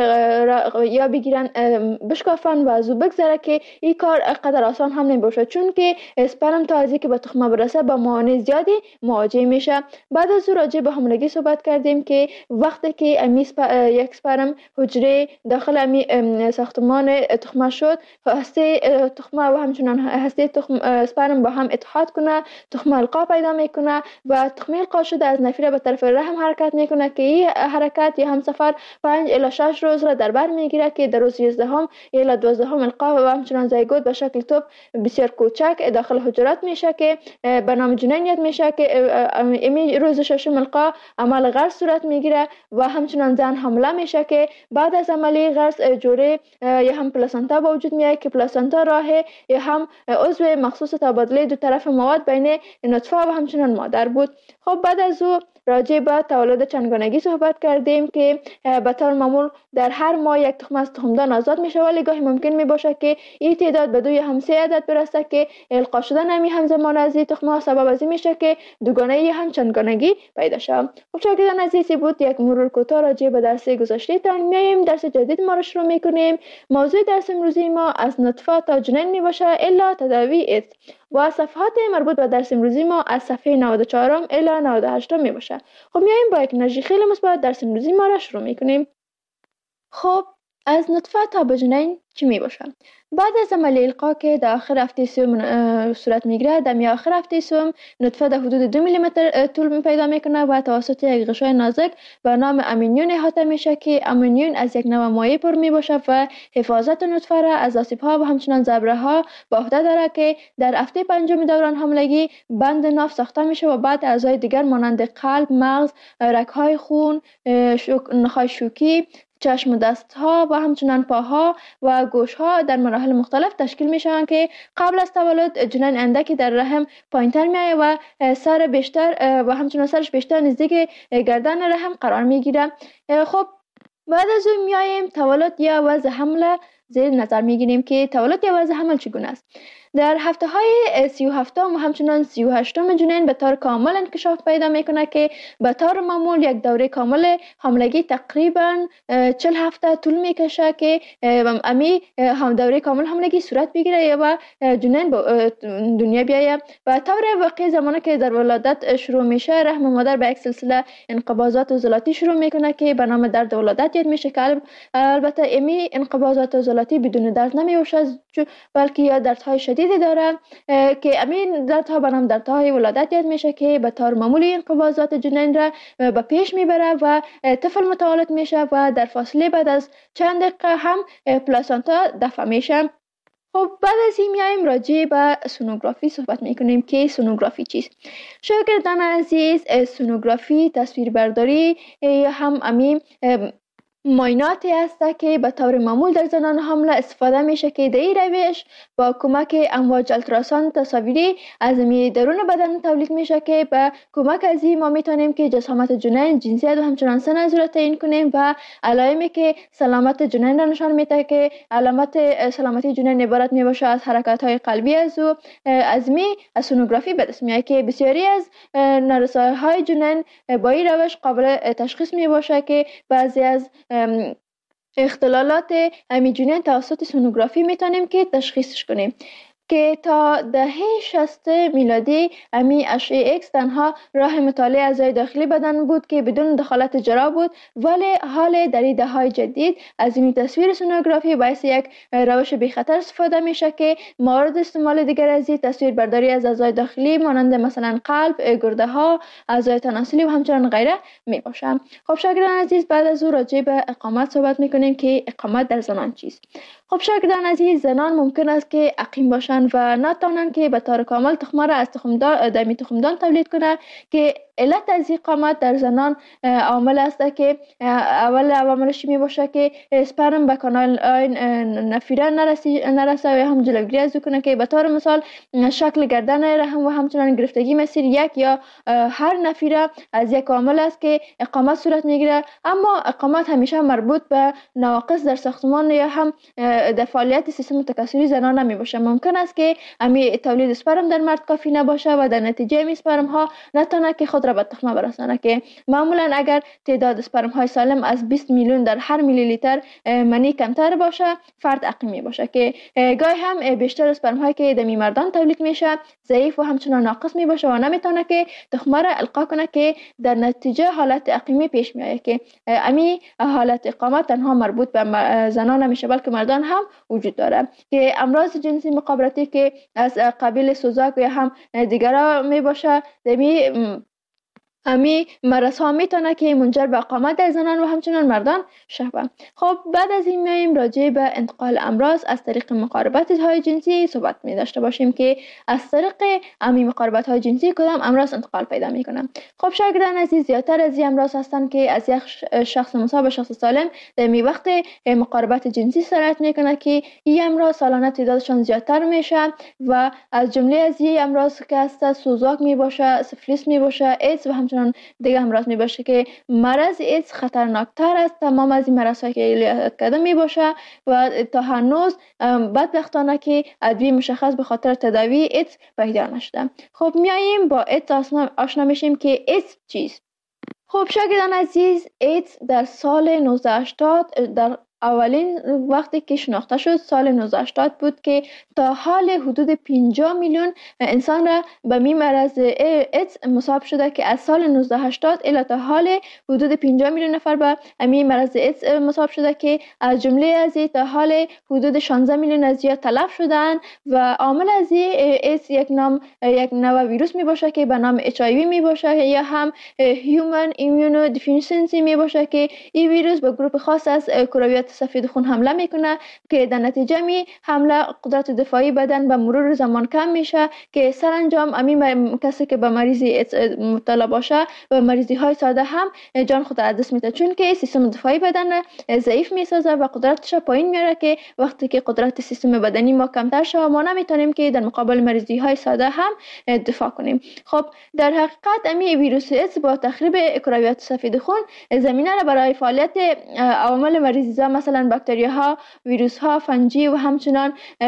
S1: یا بگیرن بشکافن و از او بگذره که این کار قدر آسان هم نمیشه چون که اسپرم تا از اینکه به تخمه برسه با موانع زیادی مواجه میشه. بعد از او راجع به حاملگی صحبت کردیم که وقتی که امی یک اسپرم حجره داخل امی ساختمان تخمه شد هسته تخمه و همچنان هسته تخم اسپرم با هم اتحاد کنه تخمه القا پیدا میکنه و تخمه القا شده از نفیره به طرف رحم حرکت میکنه که این حرکت یا هم سفر پنج الی شش روز را در بر میگیره که در روز یازدهم الی دوازدهم القا و همچنان زایگوت به شکل توپ بسیار کوچک داخل حجرات میشه که به نام جنین یاد میشه که امی روز ششم القا عمل غرس صورت میگیره و همچنان زن حامله میشه که بعد از عملی غرس جوره یا هم پلاسنتا به وجود میاد که پلاسنتا راه یا هم عضو مخصوص تبادله دو طرف مواد بین نطفه و همچنان مادر بود. خب بعد از او راجع به تولد چندگانگی صحبت کردیم که به طور معمول در هر ماه یک تخم از تخمدان آزاد میشه ولی گاهی ممکن می باشه که این تعداد به دو یا هم سه عدد برسه که القا شدن همی همزمان از این تخم ها سبب از این میشه که دوگانه یا هم چندگانگی پیدا شود. خب شاگردان عزیزی بود یک مرور کوتاه راجع به درس گذشته تان. میایم درس جدید ما را شروع میکنیم. موضوع درس امروزی ما از نطفه تا جنین می باشه الا تداوی ایدز و صفحات مربوط به درس امروزی ما از صفحه نود و چهار الی نود و هشت می باشه. خب میایم با یک انرژی خیلی مثبت درس امروزی ما را شروع میکنیم. خب از نطفه تا به جنین چی می باشه؟ بعد از عملی القا که در آخر هفته سوم صورت میگیره در می آخر هفته سوم نطفه در حدود دو میلی متر طول پیدا میکنه و توسط یک غشای نازک به نام امینیون احاطه میشه که امینیون از یک نوع مایع پر می باشه و حفاظت نطفه را از آسیب ها و همچنان ضربه ها به عهده داره که در هفته پنجم دوران حاملگی بند ناف ساخته میشه و بعد اعضای دیگر مانند قلب، مغز، رگ‌های خون، نخاع شوکی، چشم و دست ها و همچنان پاها و گوش ها در مراحل مختلف تشکیل میشن که قبل از تولد جنین اندکی در رحم پایینتر میایه و سر بیشتر و همچنان سرش بیشتر نزدیک گردن رحم قرار میگیره. خب بعد از اون میاییم تولد یا وضع حمل زیر نظر میگیریم که تولد یا وضع حمل چگونه است. در هفته های سی و هفتم و همچنان سی و هشتم جنین به طور کامل انکشاف پیدا میکنه که به طور معمول یک دوره کامل حاملگی تقریبا چهل هفته طول میکشه که امی هم دوره کامل حاملگی صورت بگیره و جنین به دنیا بیایه. و طور واقعی زمانی که در ولادت شروع میشه رحم مادر به یک سلسله انقباضات عضلاتی شروع میکنه که به نام درد ولادت یاد میشه که البته امی انقباضات عضلاتی بدون درد نمیوشه بلکه یا دردهای شدید داره که امین دردها به نام دردهای ولادت یاد میشه که به طور معمولی انقباضات جنین را به پیش میبره و طفل متولد میشه و در فاصله بعد از چند دقیقه هم پلاسنتا دفع میشه. خب بعد از این میایم راجع به سونوگرافی صحبت میکنیم که سونوگرافی چیست. شاگردان عزیز سونوگرافی تصویربرداری یا هم امین معایناتی است که به طور معمول در زنان حامله استفاده میشه که در این روش با کمک امواج التراساند تصاویری از می درون بدن تولید میشه که به کمک از این ما میتونیم که جسامت جنین، جنسیت و همچنان سن از را تعیین کنیم و علائمی که سلامت جنین را نشان میده که علامت سلامتی جنین عبارت میباشه از حرکات های قلبی از او از می از سونوگرافی به دست میاد که بسیاری از نارسایی های جنین با این روش قابل تشخیص میباشه که بعضی از اختلالات امی جنین توسط سونوگرافی میتونیم که تشخیصش کنیم که تا دهه شصت میلادی امی اشعه ایکس تنها راه مطالعه اعضای داخلی بدن بود که بدون دخالت جراح بود ولی حال در این دهه‌های جدید از این تصویر سونوگرافی باعث یک روش بی خطر استفاده میشه که مورد استعمال دیگر از این تصویر برداری از اعضای داخلی مانند مثلا قلب، گرده ها، اعضای تناسلی و همچنان غیره می باشه. خب شاگردان عزیز بعد از او راجع به اقامت صحبت میکنیم که اقامت در زنان چیست. خب شاگردان عزیز زنان ممکن است که عقیم باشند و نتوانند که به طور کامل تخمه را از تخمدان دمی تخمدان تولید کنند که علت از اقامت در زنان عامل است که اول عواملش می باشه که اسپرم به کانال نفیره نرسه و هم جلوگیری از کنه که به طور مثال شکل گردن رحم و همچنان گرفتگی مسیر یک یا هر نفیره از یک عامل است که اقامت صورت میگیره. اما اقامت همیشه مربوط به نواقص در ساختمان یا هم در فعالیت سیستم تکثری زنان نمی باشه. ممکن است که امی تولید اسپرم در مرد کافی نباشه و در نتیجه امی اسپرم ها نتونه که خود را به تخمه برسانه که معمولا اگر تعداد اسپرم های سالم از بیست میلیون در هر میلی لیتر منی کمتر باشه فرد عقیمی باشه که گاهی هم بیشتر اسپرم هایی که در مردان تولید میشه ضعیف و همچنان ناقص می باشه و نمیتونه که تخمه را القا کنه که در نتیجه حالت عقیمی پیش میاد که امی حالت اقامت تنها مربوط به زنان نمیشه بلکه مردان هم وجود داره که امراض جنسی مخابراتی که از قبیل سوزاک یا هم دیگرها می باشه دمی امی مرض ها میتونه که منجر به اقامت در زنان و همچنان مردان شوه. خب بعد از این میایم راجع به انتقال امراض از طریق مقاربت های جنسی صحبت می داشته باشیم که از طریق امی مقاربت های جنسی کدام امراض انتقال پیدا میکنه. خب شاگردان عزیز زیادتر از این امراض هستند که از یک شخص مصاب به شخص سالم در می وقت مقاربت جنسی سرایت میکنه که این امراض سالانه تعدادشان زیادتر میشه و از جمله از این امراض که هست سوزاک می باشه، سفلیس می باشه، ایدز و همچنان دیگه امراض می باشه که مرض ایدز خطرناکتر است تمام از این مرض هایی که یاد کرده می باشه و تا هنوز بدبختانه که ادویه مشخص به خاطر تداوی ایدز پیدا نشده. خب میاییم با ایدز آشنا میشیم که ایدز چیست. خب شاگردان عزیز ایدز در سال نوزده هشتاد در اولین وقتی که شناخته شد سال نوزده هشتاد بود که تا حال حدود پنجاه میلیون انسان را به می مرض ایدز مصاب شده که از سال نوزده هشتاد الی تا حال حدود پنجاه میلیون نفر به می مرض ایدز مصاب شده که از جمله از تا حال حدود شانزده میلیون از یا تلف شدن و عامل از ایدز یک نام یک نوع ویروس می باشه که به نام اچ آی وی می باشه یا هم هیومن ایمیونو دیفیشنسی می باشه که این ویروس به گروه خاص از کرویات سفید خون حمله میکنه که در نتیجه می حمله قدرت دفاعی بدن به مرور زمان کم میشه که سرانجام امی کسی که به مریضی مبتلا باشه و مریضی های ساده هم جان خود از دست میده چون که سیستم دفاعی بدن ضعیف میسازه و قدرتش پایین میاره که وقتی که قدرت سیستم بدنی ما کمتر شه ما نمیتونیم که در مقابل مریضی های ساده هم دفاع کنیم. خب در حقیقت امی ویروس ایدز با تخریب کرویات سفید خون زمینه را برای فعالیت عوامل مریضی مثلا باکتری ها، ویروس ها، فنجی و همچنان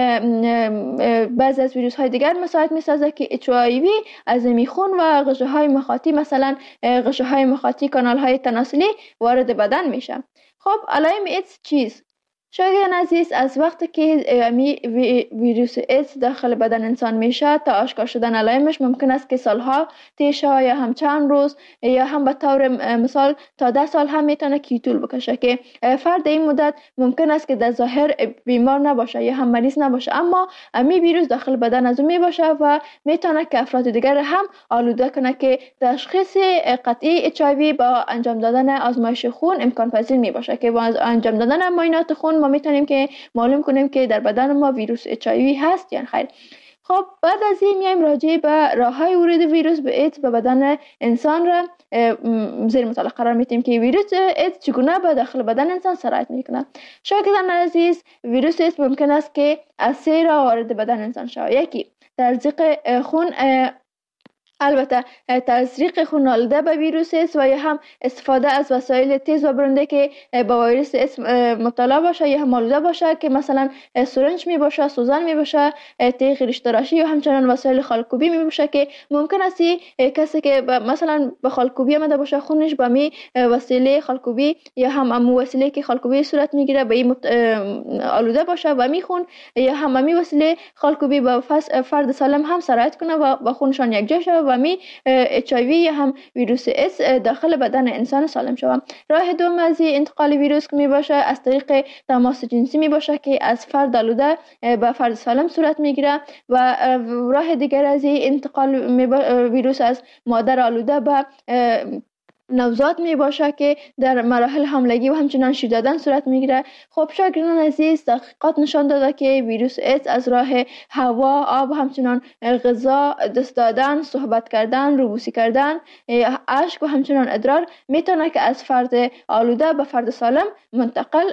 S1: بعضی از ویروس های دیگر مساعد می سازه که اچ آی وی از میخون و غشه های مخاطی مثلا غشه های مخاطی کانال های تناسلی وارد بدن میشه. خب علائم ایدز چیست؟ شاگردان عزیز از وقتی که ویروس ایدز داخل بدن انسان میشه تا آشکار شدن علائمش ممکن است که سالها طی شه یا هم چند روز یا هم به طور مثال تا ده سال هم میتونه که طول بکشه که فرد این مدت ممکن است که در ظاهر بیمار نباشه یا هم مریض نباشه اما امی ویروس داخل بدن از اون میباشه و میتونه که افراد دیگر هم آلوده کنه که تشخیص قطعی اچ آی وی با انجام دادن آزمایش خون امکان پذیر میباشه که با انجام دادن معاینات خون ما میتونیم که معلوم کنیم که در بدن ما ویروس اچ آی وی هست یا خیر. خب بعد از این میایم راجع به راههای ورود ویروس به ایدز به بدن انسان را زیر مطالعه قرار میدیم که ویروس ایدز چگونه به داخل بدن انسان سرایت میکنه. شاگردان عزیز ویروس ایدز ممکن است که از سه راه وارد بدن انسان شود. یکی تزریق خون، البته تزریق خون آلوده به ویروس ایدز و یا هم استفاده از وسایل تیز و برنده که با ویروس ایدز مبتلا باشه یا هم آلوده باشه که مثلا سرنج می باشه، سوزن می باشه، تیغ ریش‌تراشی یا همچنان وسایل خالکوبی می باشه که ممکن است کسی که مثلا به خالکوبی آمده باشه خونش با می وسیله خالکوبی یا هم امو وسیله که خالکوبی صورت میگیره به این آلوده باشه و می خون یا هم می وسیله خالکوبی با فرد سالم هم سرایت کنه و با خونشان یک جا شه و می اچ آی وی یا هم ویروس ایدز داخل بدن انسان سالم شود. راه دوم از انتقال ویروس می باشه از طریق تماس جنسی می باشه که از فرد آلوده به فرد سالم صورت میگیره و راه دیگر از انتقال ویروس از مادر آلوده به نوزاد می باشه که در مراحل حاملگی و همچنان شیر دادن صورت میگیره. خب شاگردان عزیز، تحقیقات نشان داده که ویروس ایدز از راه هوا، آب، همچنان غذا، دست دادن، صحبت کردن، روبوسی کردن، اشک و همچنان ادرار میتونه که از فرد آلوده به فرد سالم منتقل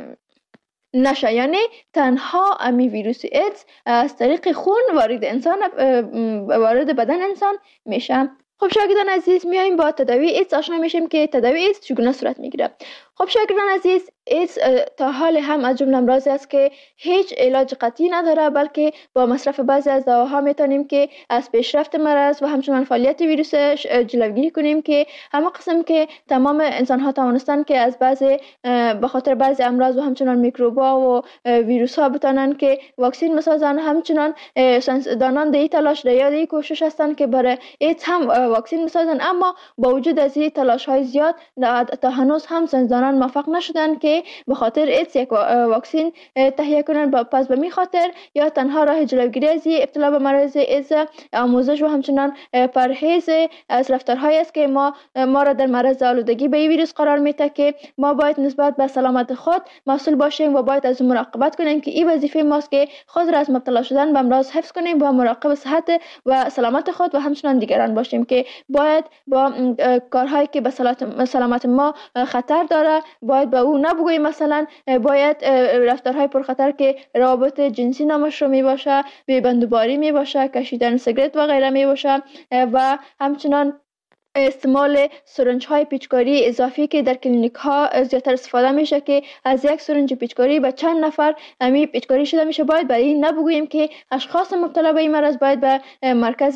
S1: نشه. یعنی تنها امی ویروس ایدز از طریق خون وارد انسان وارد بدن انسان میشه. خب شاگردان عزیز، میایم با تداوی ایدز آشنا میشیم که تداوی ایدز چگونه صورت میگیره. خب شاگردان عزیز، ایدز تا حال هم از جمله امراضی است که هیچ علاج قطعی نداره، بلکه با مصرف بعضی از دواها میتونیم که از پیشرفت مرض و همچنان فعالیت ویروسش جلوگیری کنیم که همه قسم که تمام انسان ها توانستن که از بعضی به خاطر بعضی امراض و همچنان میکروبا و ویروس ها بتونن که واکسین مسازن. همچنان ساینسدانان در تلاش در یاد کوشش هستن که برای ایدز هم واکسین مسازن، اما با وجود از این تلاش های زیاد تا هنوز هم ساینسدانان موفق نشدن که به خاطر ایدز یک واکسین تهیه کنن. پس به می خاطر یا تنها راه جلوگیری از ابتلا به مرض ایدز آموزش و همچنان پرهیز از رفتارهایی است که ما ما را در معرض آلودگی به ویروس قرار میده که ما باید نسبت به سلامت خود مسئول باشیم و باید از مراقبت کنیم که این وظیفه ماست که خود را از مبتلا شدن به امراض حفظ کنیم و مراقب صحت و سلامت خود و همچنان دیگران باشیم که باید با کارهایی که به سلامت ما خطر داره باید به او نبگوییم. مثلا باید رفتارهای پرخطر که روابط جنسی نامشروع می باشه، بیبندوباری می باشه، کشیدن سیگرت و غیره می باشه و همچنان استعمال سرنج های پیچکاری اضافی که در کلینیک ها زیادتر استفاده میشه که از یک سرنج پیچکاری به چند نفر امی پیچکاری شده میشه. باید برای این نبگوییم که اشخاص مبتلا به این مرض باید به مرکز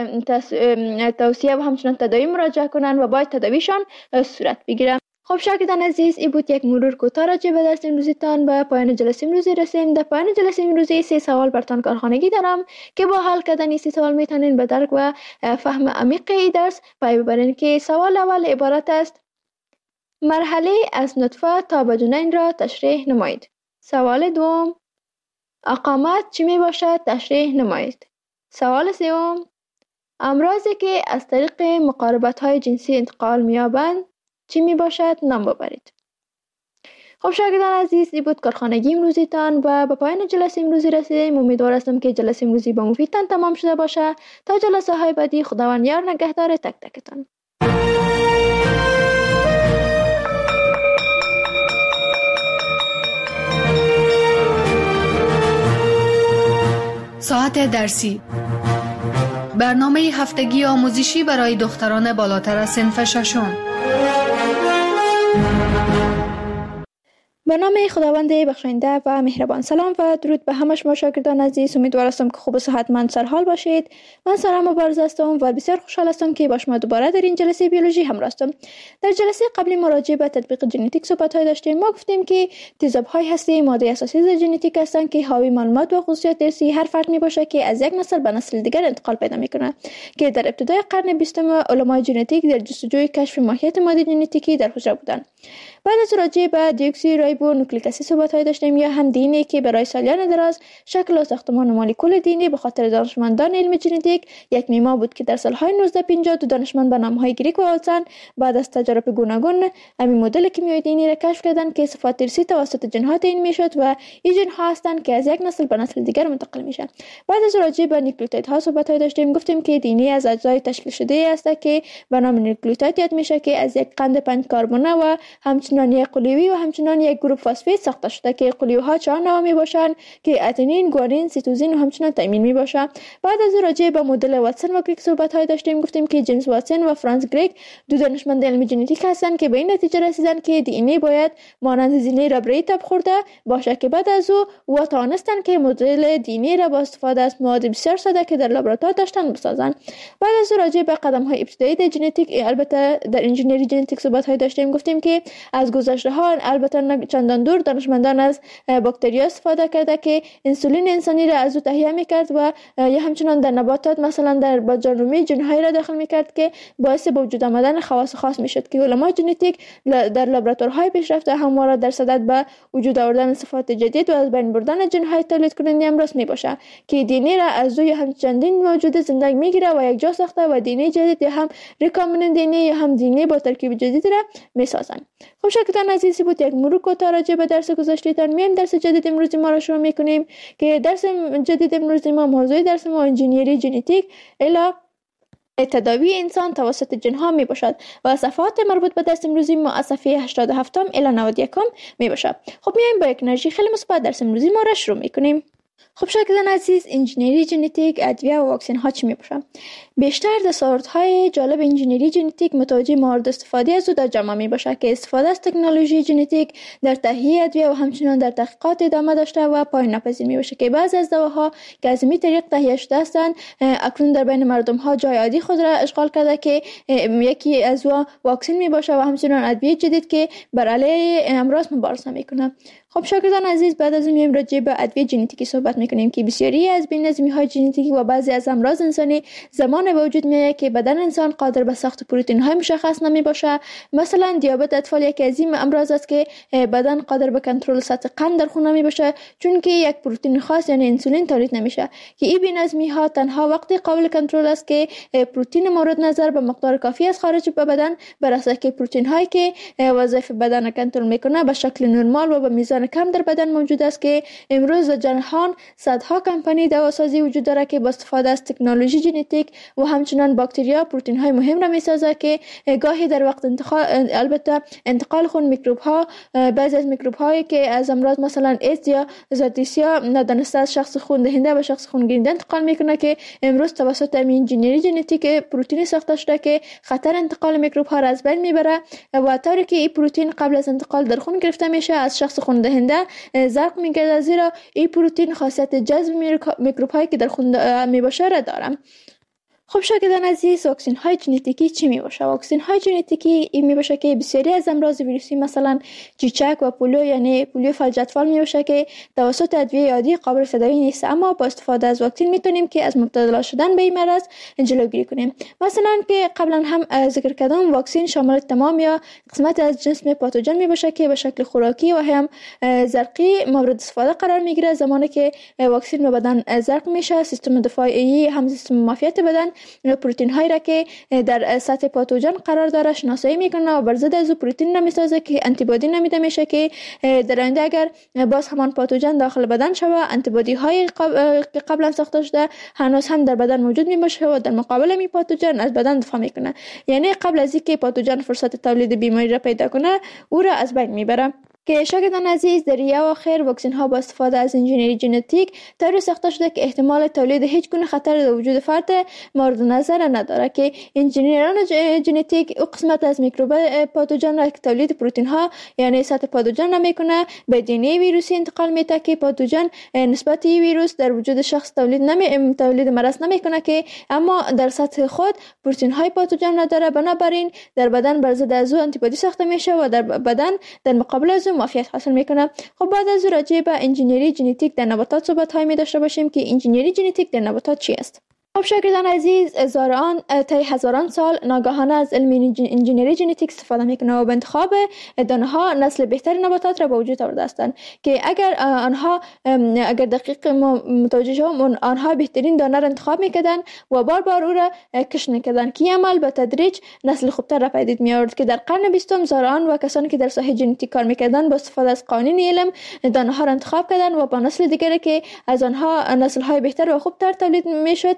S1: توصیه و همچنان تداوی مراجعه کنن و باید تداویشان صورت بگیره. خب شاگردان عزیز، این بود یک مرور کوتاه راجع به درس امروزیتان. به پایان جلسه امروزی رسیم. در پایان جلسه امروزی سه سوال برتان کارخانگی دارم که با حل کردن این سه سوال میتونین به درک و فهم عمیق این درس پی ببرین که سوال اول عبارت است: مرحله از نطفه تا به جنین را تشریح نمایید. سوال دوم: اقامت چی می باشد تشریح نمایید. سوال سوم: امراضی که از طریق مقاربت های جنسی انتقال می‌یابند چی می باشد نام ببرید. خب شاگردان عزیز، این بود کارخانگی امروزیتان و به پایان جلسه امروزی رسیدیم. امیدوار هستم که جلسه امروزی با مفیدتان تمام شده باشه. تا جلسه های بعدی، خداوند یار نگهدار تک تکتان.
S3: ساعت درسی، برنامه هفتگی آموزشی برای دختران بالاتر از صنف ششم.
S1: به نام خداوند بخشنده و مهربان. سلام و درود به همه شما شاگردان عزیز. امیدوار هستم که خوب و صحتمند سرحال باشید. من سارا مبارز هستم و بسیار خوشحال هستم که با شما دوباره در این جلسه بیولوژی همراه هستم. در جلسه قبلی مراجعه به تطبیق ژنتیک صحبت‌های داشتیم. ما گفتیم که تیزاب‌های هستی ماده اساسی ژنتیک هستند که حاوی معلومات و خصوصیات ارثی هر فرد میباشه که از یک نسل به نسل دیگر انتقال پیدا میکنه که در ابتدای قرن بیستم علمای ژنتیک در جستجوی کشف ماهیت ماده ژنتیکی در حجره بودند. بعد از راجع به دیوکسی رایبو نوکلیک اسید صحبت‌های داشتیم یا هم دی ان ای که برای سالیان دراز شکل و ساختمان مولکول دی ان ای به خاطر دانشمندان علم ژنتیک یک معما بود که در سال‌های نوزده پنجاه دو دانشمند به نام‌های گریک و آلسن بعد از تجارب گوناگون همین مدل کیمیایی دی ان ای را کشف کردند که صفات ارثی توسط ژن‌ها تعیین می‌شد و این ژن‌ها هستند که از یک نسل به نسل دیگر منتقل میشن. بعد از راجع به نیوکلیوتیدها صحبت‌های داشتیم. گفتیم که دی ان ای از اجزای تشکیل شده است که به نام نیوکلیوتید یاد میشه که از یک قند پنج کربونه و همچنان یک قلوی و همچنان یک گروپ فسفید ساخته شده که قلوها چهار نوع می باشند که اتنین، گوارین، سیتوزین و همچنان تایمین می باشند. بعد از راجع به مدل واتسون و کریک صحبت های داشتیم. گفتیم که جیمز واتسون و فرانس کریک دو دانشمند علم ژنتیک هستند که به این نتیجه رسیدند که دی ان ای باید مانند زینه ربری تب خورده باشه که بعد از او و توانستند که مدل دی ان ای را با استفاده از مواد بسیار ساده که در لابراتوار داشتن بسازند. بعد از راجع به قدم های ابتدایی در ژنتیک البته در انجینری ژنتیک صحبت های داشتیم. گفتیم که از گذشته ها البته چندان دور دانشمندان از باکتریا استفاده کرده که انسولین انسانی را از او تهیه میکرد و یا همچنان در نباتات مثلا در باجانرومی ژن‌هایی را داخل میکرد که باعث به وجود آمدن خواص خاص میشد که علمای ژنتیک در لابراتوارهای پیشرفته همواره در صدد به وجود آوردن صفات جدید و از بین بردن ژن‌های تولید کننده امراض میباشه که دی ان ای را از روی هم چندین موجود زنده میگیره و یک جا ساخته و دی ان ای جدید یا هم ریکامبیننت دی ان ای یا هم دی ان ای با ترکیب جدید را میسازن. خب شاگردان عزیزی بود یک مرور کوتاه راجع به درس گذشته‌تان. میایم درس جدید امروزی ما را شروع میکنیم که درس جدید امروزی ما موضوع درس ما انجینیری ژنتیک الی تداوی انسان توسط ژن‌ها می باشد و صفحات مربوط به درس امروزی ما از صفحه هشتاد و هفت الی نود و یک می باشد. خب میایم با یک انرژی خیلی مثبت درس امروزی ما را شروع میکنیم. خب شاگردان عزیز، انجینری ژنتیک، ادویه و واکسن ها چی می باشد؟ بیشتر دستاوردهای جالب انجینری ژنتیک متوجه مورد استفاده از او در جامعه می باشد که استفاده از تکنولوژی ژنتیک در تهیه ادویه و همچنین در تحقیقات ادامه داشته و پایان ناپذیر می باشد که بعضی از دواها که از این طریق تهیه شده هستند اکنون در بین مردم ها جای عادی خود را اشغال کرده که یکی از او واکسن می باشد و همچنین ادویه جدید که بر علیه امراض مبارزه می کند. خب شاگردان عزیز، بعد از این میایم راجع به ادویه ژنتیکی صحبت میکنیم که بسیاری از بی‌نظمی‌های ژنتیکی و بعضی از امراض انسانی زمان به وجود میاد که بدن انسان قادر به ساخت پروتئین‌های مشخص نمی باشه. مثلا دیابت اطفال یک از این امراض است که بدن قادر به کنترل سطح قند در خون نمی باشه چون که یک پروتئین خاص یعنی انسولین تولید نمیشه که این بی‌نظمی‌ها تنها وقتی قابل کنترل است که پروتئین مورد نظر به مقدار کافی از خارج به بدن برسه که پروتئین‌هایی که وظایف بدن را کنترل میکنه به شکل نرمال و به میزان کم در بدن موجود است که امروز در جهان صدها کمپانی دواسازی وجود داره که با استفاده از تکنولوژی ژنتیک و همچنین باکتریا پروتئین های مهم را میسازه که گاهی در وقت انتقال البته انتقال خون میکروب ها بعضی از میکروب هایی که از امراض مثلا ایدز یا زادیسیا ندانسته از شخص خون دهنده به شخص خون گیرنده انتقال میکنه که امروز توسط انجینری ژنتیک پروتئین ساخته شده که خطر انتقال میکروب ها را از بین میبره و طوری که این پروتئین قبل از انتقال در خون گرفته میشه از شخص خون دهنده زرق میگرده زیرا این پروتئین خاصیت جذب میکروب هایی که در خون میباشه را داره. خب شاگردان عزیز، واکسن های ژنتیکی چی می باشه؟ واکسن های ژنتیکی این می باشه که بسیاری از امراض ویروسی مثلا چیچک و پولیو یعنی پولیو فلج اطفال می باشه که توسط ادویه عادی قابل تداوی نیست، اما با استفاده از واکسن میتونیم که از مبتلا شدن به این مرض جلوگیری کنیم. مثلا که قبلا هم ذکر کردم واکسن شامل تمام یا قسمت از جسم پاتوژن می باشه که به شکل خوراکی و هم زرقی مورد استفاده قرار میگیره. زمانی که واکسن به بدن زرق میشه، سیستم دفاعی هم سیستم معافیت بدن پروتئین هایی را که در سطح پاتوژن قرار داره شناسایی میکنه و بر ضد از پروتئین را میسازه که آنتی بادی نمیده میشه که در آینده اگر باز همان پاتوژن داخل بدن شوه آنتی بادی های که قبلا ساخته شده هنوز هم در بدن موجود میباشه و در مقابل می پاتوژن از بدن دفاع میکنه، یعنی قبل از اینکه پاتوژن فرصت تولید بیماری را پیدا کنه او را از بین میبره. که شاگردان عزیز، در ریه و آخر واکسن ها با استفاده از انجینری ژنتیک طوری ساخته شده که احتمال تولید هیچ گونه خطر در وجود فرد مورد نظر نداره که انجینران ژنتیک او قسمت از میکروب پاتوژن را که تولید پروتئین ها یعنی سطح پاتوژن را میکنه به دی ان ای ویروسی انتقال میده که پاتوژن نسبت ویروس در وجود شخص تولید نمی تولید مرض نمیکنه که اما در سطح خود پروتئین های پاتوژن نداره، بنابراین در بدن بر ضد از او آنتی بادی ساخته میشه و در بدن در مقابل از معافیت حاصل میکنه. خب بعد از راجع به انجینری ژنتیک در نباتات صحبت های می داشته باشیم که انجینری ژنتیک در نباتات چی است؟ خب شاگردان عزیز، هزاران تا هزاران سال ناگهانه از علم انجینری ژنتیک استفاده میکنه و به انتخاب دانه ها نسل بهترین نباتات را به وجود آورده هستند که اگر آنها اگر دقیق متوجه شوم آنها بهترین دانه را انتخاب میکردن و بار بار او را کشت میکردن که عمل به تدریج نسل خوبتر را پدید میآورد که در قرن بیستم زارعان و کسانی که در ساحه ژنتیک کار میکردن با استفاده از قوانین علم دانه ها را انتخاب کردن و با نسل دیگری که از آنها نسل های بهتر و خوبتر تولید میشد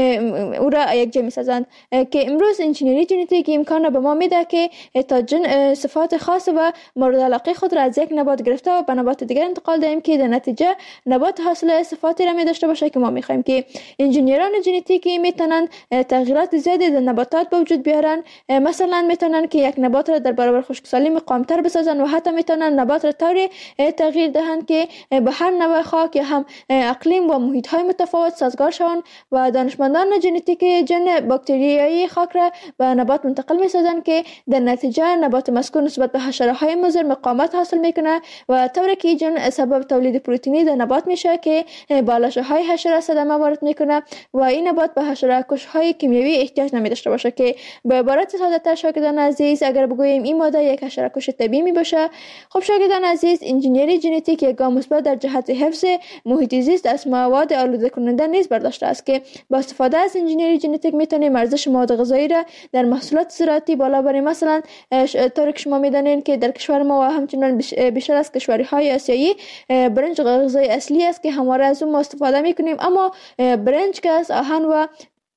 S1: او را یک جا می‌سازند که امروز انجینری ژنتیک امکان را به ما میده که تا جن صفات خاص و مورد علاقه خود را از یک نبات گرفته و به نبات دیگر انتقال دهیم که در نتیجه نبات حاصل صفاتی را می داشته باشه که ما می‌خوایم. که انجینران ژنتیکی میتونن تغییرات زیادی در نباتات به وجود بیارن، مثلا میتونن که یک نبات را در برابر خشکسالی مقاوم‌تر بسازن و حتی میتونن نبات را طوری تغییر دهند که به هر نوع خاک یا هم اقلیم و محیط‌های متفاوت سازگار شوند و دانش دانشمندان ژنتیک جن باکتریایی خاک را به نبات منتقل می‌سازند که در نتیجه نبات مذکور نسبت به حشره‌های مضر مقاومت حاصل می‌کنه و طوری که جن سبب تولید پروتئینی در نبات میشه که با لاشه‌های حشره صدمه وارد می‌کنه و این نبات به حشره‌کش‌های کیمیایی احتیاج نمی‌داشته باشه که به عبارت ساده‌تر شاگردان عزیز اگر بگوییم این ماده یک حشره‌کش طبیعی می‌باشه. خب شاگردان عزیز، انجینری ژنتیک یک گام مثبت در جهت حفظ محیط زیست از مواد آلوده کننده نیز برداشته است که با استفاده از انجینری ژنتیک میتونیم ارزش مواد غذایی را در محصولات زراعتی بالا بریم. مثلا طور که شما میدانین که در کشور ما و همچنان بیشتر از کشورهای آسیایی برنج غذای اصلی است که همواره از اون ما استفاده میکنیم، اما برنج که از آهن و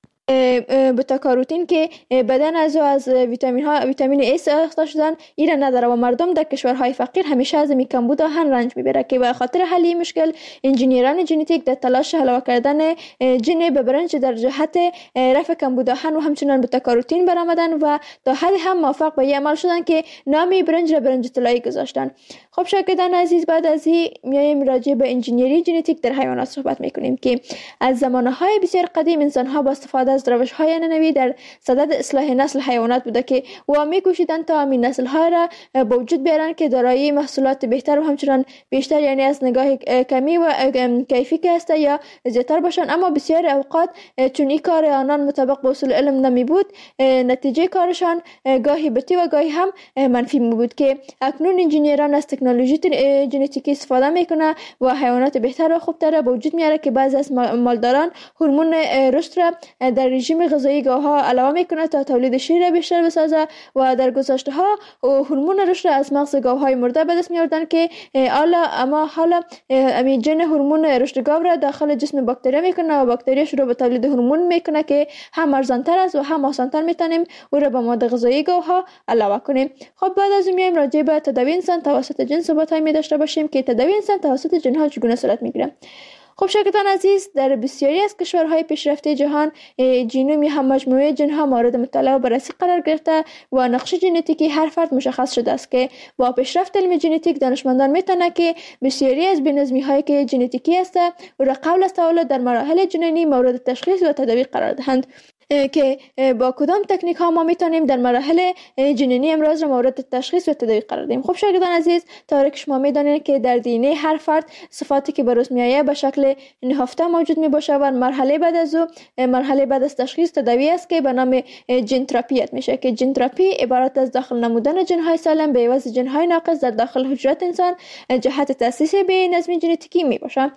S1: بتا کاروتین که بدن از و از ویتامین ها ویتامین ای ساخته شدن این نداره و مردم در کشورهای فقیر همیشه از این کمبود آهن رنج میبره که به خاطر حل این مشکل انجینیران ژنتیک در تلاش علاوه کردن ژن به برنج در جهت رفع کمبود آهن و همچنان بتا کاروتین برآمدن و تا حد هم موفق به این عمل شدن که نام برنج را برنج طلایی گذاشتن. خب شاگردان عزیز، بعد از این میایم راجع به انجینری ژنتیک در حیوانات صحبت میکنیم که از زمانهای بسیار قدیم انسان ها با استفاده از روش‌های ننوی در صدد اصلاح نسل حیوانات بوده که و می‌کوشیدند تا همین نسل‌ها را به وجود بیارن که دارای محصولات بهتر و همچنان بیشتر، یعنی از نگاه کمی و کیفی که هست یا زیادتر باشن. اما بسیار اوقات چون این کار آنان مطابق با اصول علم نمی بود، نتیجه کارشان گاهی بتی و گاهی هم منفی می بود که اکنون انجینیران از تکنولوژی ژنتیکی استفاده میکنه و حیوانات بهتر و خوبتر به وجود میاره که بعضی از مالداران هورمون رشد را در رژیم غذایی گاه‌ها علاوه میکنه تا تولید شیر را بیشتر بسازه و در گذشته ها هورمون رشد از مغز گاوهای مرده به دست می‌آوردن که حالا اما حالا امی جن هورمون رشد گاو را داخل جسم باکتری میکنه و باکتری شروع به تولید هورمون میکنه که هم ارزان‌تر است و هم آسان‌تر میتونیم او را به مواد غذایی گاوها علاوه کنیم. خب بعد از میایم راجع به تداوی انسان توسط جن صحبت‌های می داشته باشیم که تداوی انسان توسط جن‌ها چگونه صورت میگیره. خب شاگردان عزیز، در بسیاری از کشورهای پیشرفته جهان ژنوم هم مجموعه جن‌ها مورد مطالعه و بررسی قرار گرفته و نقش ژنتیکی هر فرد مشخص شده است که با پیشرفت علم ژنتیک دانشمندان میتونن که بسیاری از بی‌نظمی‌هایی که ژنتیکی است او را قبل از تولد در مراحل جنینی مورد تشخیص و تداوی قرار دهند که با کدام تکنیک ها ما میتونیم در مراحل جنینی امراض را مورد تشخیص و تداوی قرار دهیم. خب شاگردان عزیز، طوری که شما میدانید که در دی ان ای هر فرد صفاتی که بروز میآید به شکل نهفته موجود می باشه و مرحله بعد از او مرحله بعد از تشخیص تداوی است که به نام ژن تراپی میشه که ژن تراپی عبارت از داخل نمودن ژن های سالم به عوض ژن های ناقص در داخل حجرات انسان جهت تاسیس به نظم ژنتیکی می باشه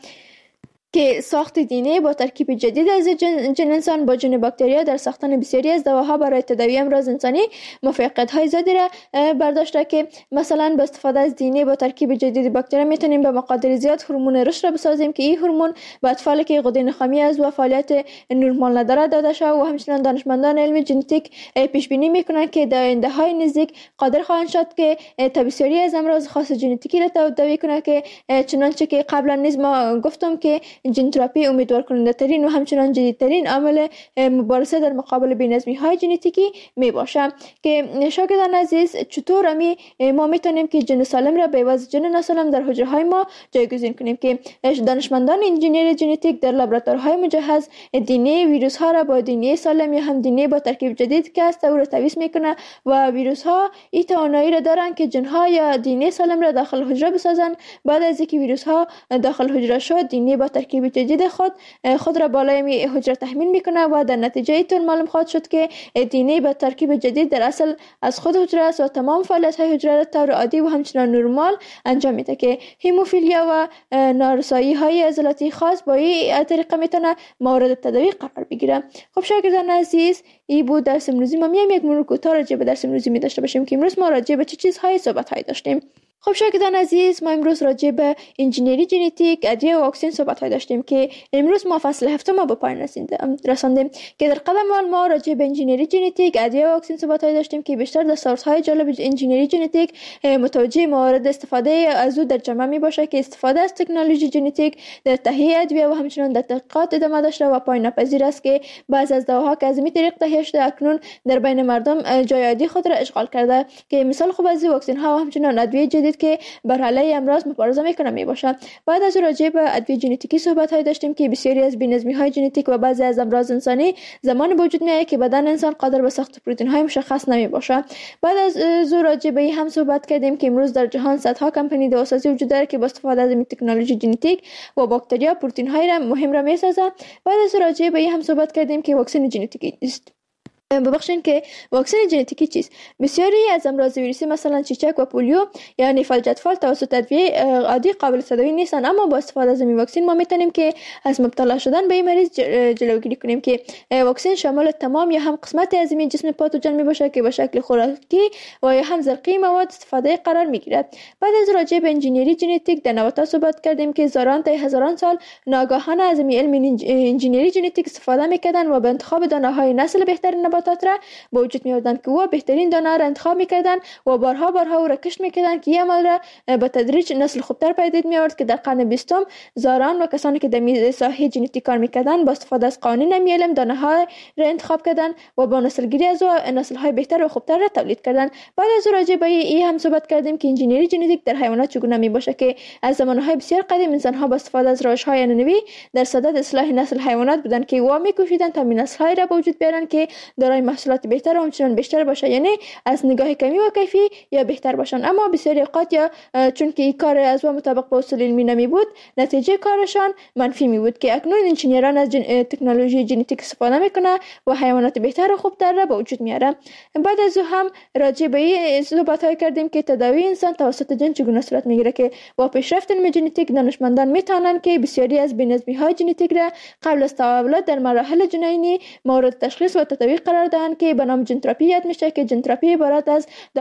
S1: که ساخت دی ان ای با ترکیب جدید از جن, جن انسان با جن باکتریا در ساختن بسیاری از دواها برای تداوی امراض انسانی موفقیت‌های زیادی را برداشته که مثلا با استفاده از دی ان ای با ترکیب جدید باکتریا میتونیم به مقادیر زیاد هورمون رشد را بسازیم که این هورمون به اطفالی که غده نخامی از و فعالیت نورمال نداره داده شده و همچنین دانشمندان علم ژنتیک پیش بینی میکنن که در آینده‌های نزدیک قادر خواهند شد که تا بسیاری از امراض خاص ژنتیکی را تداوی کنند که چنانچه که قبلا نیز ما گفتم که ژن تراپی امیدوار کننده ترین و همچنان جدیدترین عامل مبارزه در مقابل بی‌نظمی های ژنتیکی می باشه که شاگردان عزیز چطور امی ما میتونیم که ژن سالم را به عوض ژن ناسالم در حجره های ما جایگزین کنیم که دانشمندان انجینری ژنتیک در لابراتوارهای مجهز دی ان ای ویروس ها را با دی ان ای سالم یا هم دی ان ای با ترکیب جدید که است او را تمیز میکنه و ویروس ها این توانایی را دارن که ژن ها یا دی ان ای سالم را داخل حجره بسازن. بعد از اینکه ویروس ها داخل حجره شد، دی ان ای با ترکیب جدید خود خود را بالای می حجره تحمیل میکنه و در نتیجه اینطور معلوم خواهد شد که دی ان ای با ترکیب جدید در اصل از خود حجره است و تمام فعالیت های حجره را طور عادی و همچنان نرمال انجام میده که هموفیلیا و نارسایی های عضلاتی خاص با این طریقه میتونه مورد تداوی قرار بگیره. خب شاگردان عزیز، این بود درس امروزی ما. میایم یک مرور کوتاه راجع به درس امروزی می داشته باشیم که امروز ما راجع به چه چیزهای صحبت های داشتیم. خب شاگردان عزیز، ما امروز راجع به انجینری ژنتیک، ادویه و واکسن صحبت های داشتیم که امروز ما فصل هفتم ما به پایان رساندیم که در قدم اول ما راجع به انجینری ژنتیک، ادویه و واکسن صحبت های داشتیم که بیشتر دستاوردهای جالب انجینری ژنتیک متوجه موارد استفاده از او در جامعه می باشه که استفاده از تکنولوژی ژنتیک در تهیه ادویه و همچنین در تحقیقات ادامه داشته و پایان ناپذیر است که بعضی از دواها که از این طریق تهیه شده اکنون در بین مردم جای عادی خود را اشغال کرده که مثال خوب از واکسن ها و همچنین ادویه جدید جدید که بر علیه امراض مبارزه میکنه میباشه. بعد از راجع به ادویه ژنتیکی صحبت های داشتیم که بسیاری از بی‌نظمی های ژنتیک و بعضی از امراض انسانی زمان به وجود میاد که بدن انسان قادر به ساخت پروتئین های مشخص نمیباشه. بعد از زو راجع به هم صحبت کردیم که امروز در جهان صدها کمپانی داروسازی وجود داره که با استفاده از این تکنولوژی ژنتیک و باکتریا پروتئین های را مهم را میسازه. بعد از راجع به هم صحبت کردیم که واکسن ژنتیکی است. ببخشید که واکسن ژنتیکی چیست؟ بسیاری از امراض ویروسی مثلا چیچک و پولیو یا نفال جدفال توسط ادویه عادی قابل تداوی نیستن، اما با استفاده از این واکسن ما میتونیم که از مبتلا شدن به این مریض جلوگیری کنیم که واکسن شامل تمام یا هم قسمت از این جسم پاتوژن میباشه که به شکل خوراکی و یا هم زرقی مواد استفاده قرار میگیرد. بعد از راجع به انجینری ژنتیک در نباتات صحبت کردیم که هزاران تا هزاران سال ناگهانه از این علم انجینری ژنتیک استفاده میکردن و به انتخاب دانه های نسل بهتر نباتات را به وجود می آوردند که او بهترین دانه را انتخاب میکردن و بارها بارها او را کشت میکردن که این عمل را به تدریج نسل خوبتر پدید می آورد که در قرن بیستم زاران و کسانی که در ساحه ژنتیک کار میکردن با استفاده از قوانین این علم دانه ها را انتخاب کردن و با نسل گیری از او نسل های بهتر و خوبتر را تولید کردن. بعد از راجع به این هم صحبت کردیم که انجینری ژنتیک در حیوانات چگونه می باشه که از زمانهای بسیار قدیم انسان ها با استفاده از روش های عنعنوی در صدد اصلاح نسل حیوانات بودند که او میکوشیدند تا نسل های را به وجود بیارن که دارای محصولات بهتر و همچنان بیشتر باشه، یعنی از نگاه کمی و کیفی یا بهتر باشن. اما بسیاری اوقات یا چون که این کار از و مطابق با اصول علمی نمی بود نتیجه کارشان منفی می بود که اکنون انجینیران از جن... تکنولوژی ژنتیک استفاده میکنه و حیوانات بهتر و خوبتر را به وجود میاره. بعد از او هم راجع به این صحبت های کردیم که تداوی انسان توسط جن چگونه صورت میگیره که با پیشرفت علم ژنتیک دانشمندان میتونن که بسیاری از بی‌نظمی های ژنتیک را قبل از تولد در مراحل جنینی مورد تشخیص و تداوی قرار دهند که به نام ژن تراپی یاد میشه که ژن تراپی عبارت از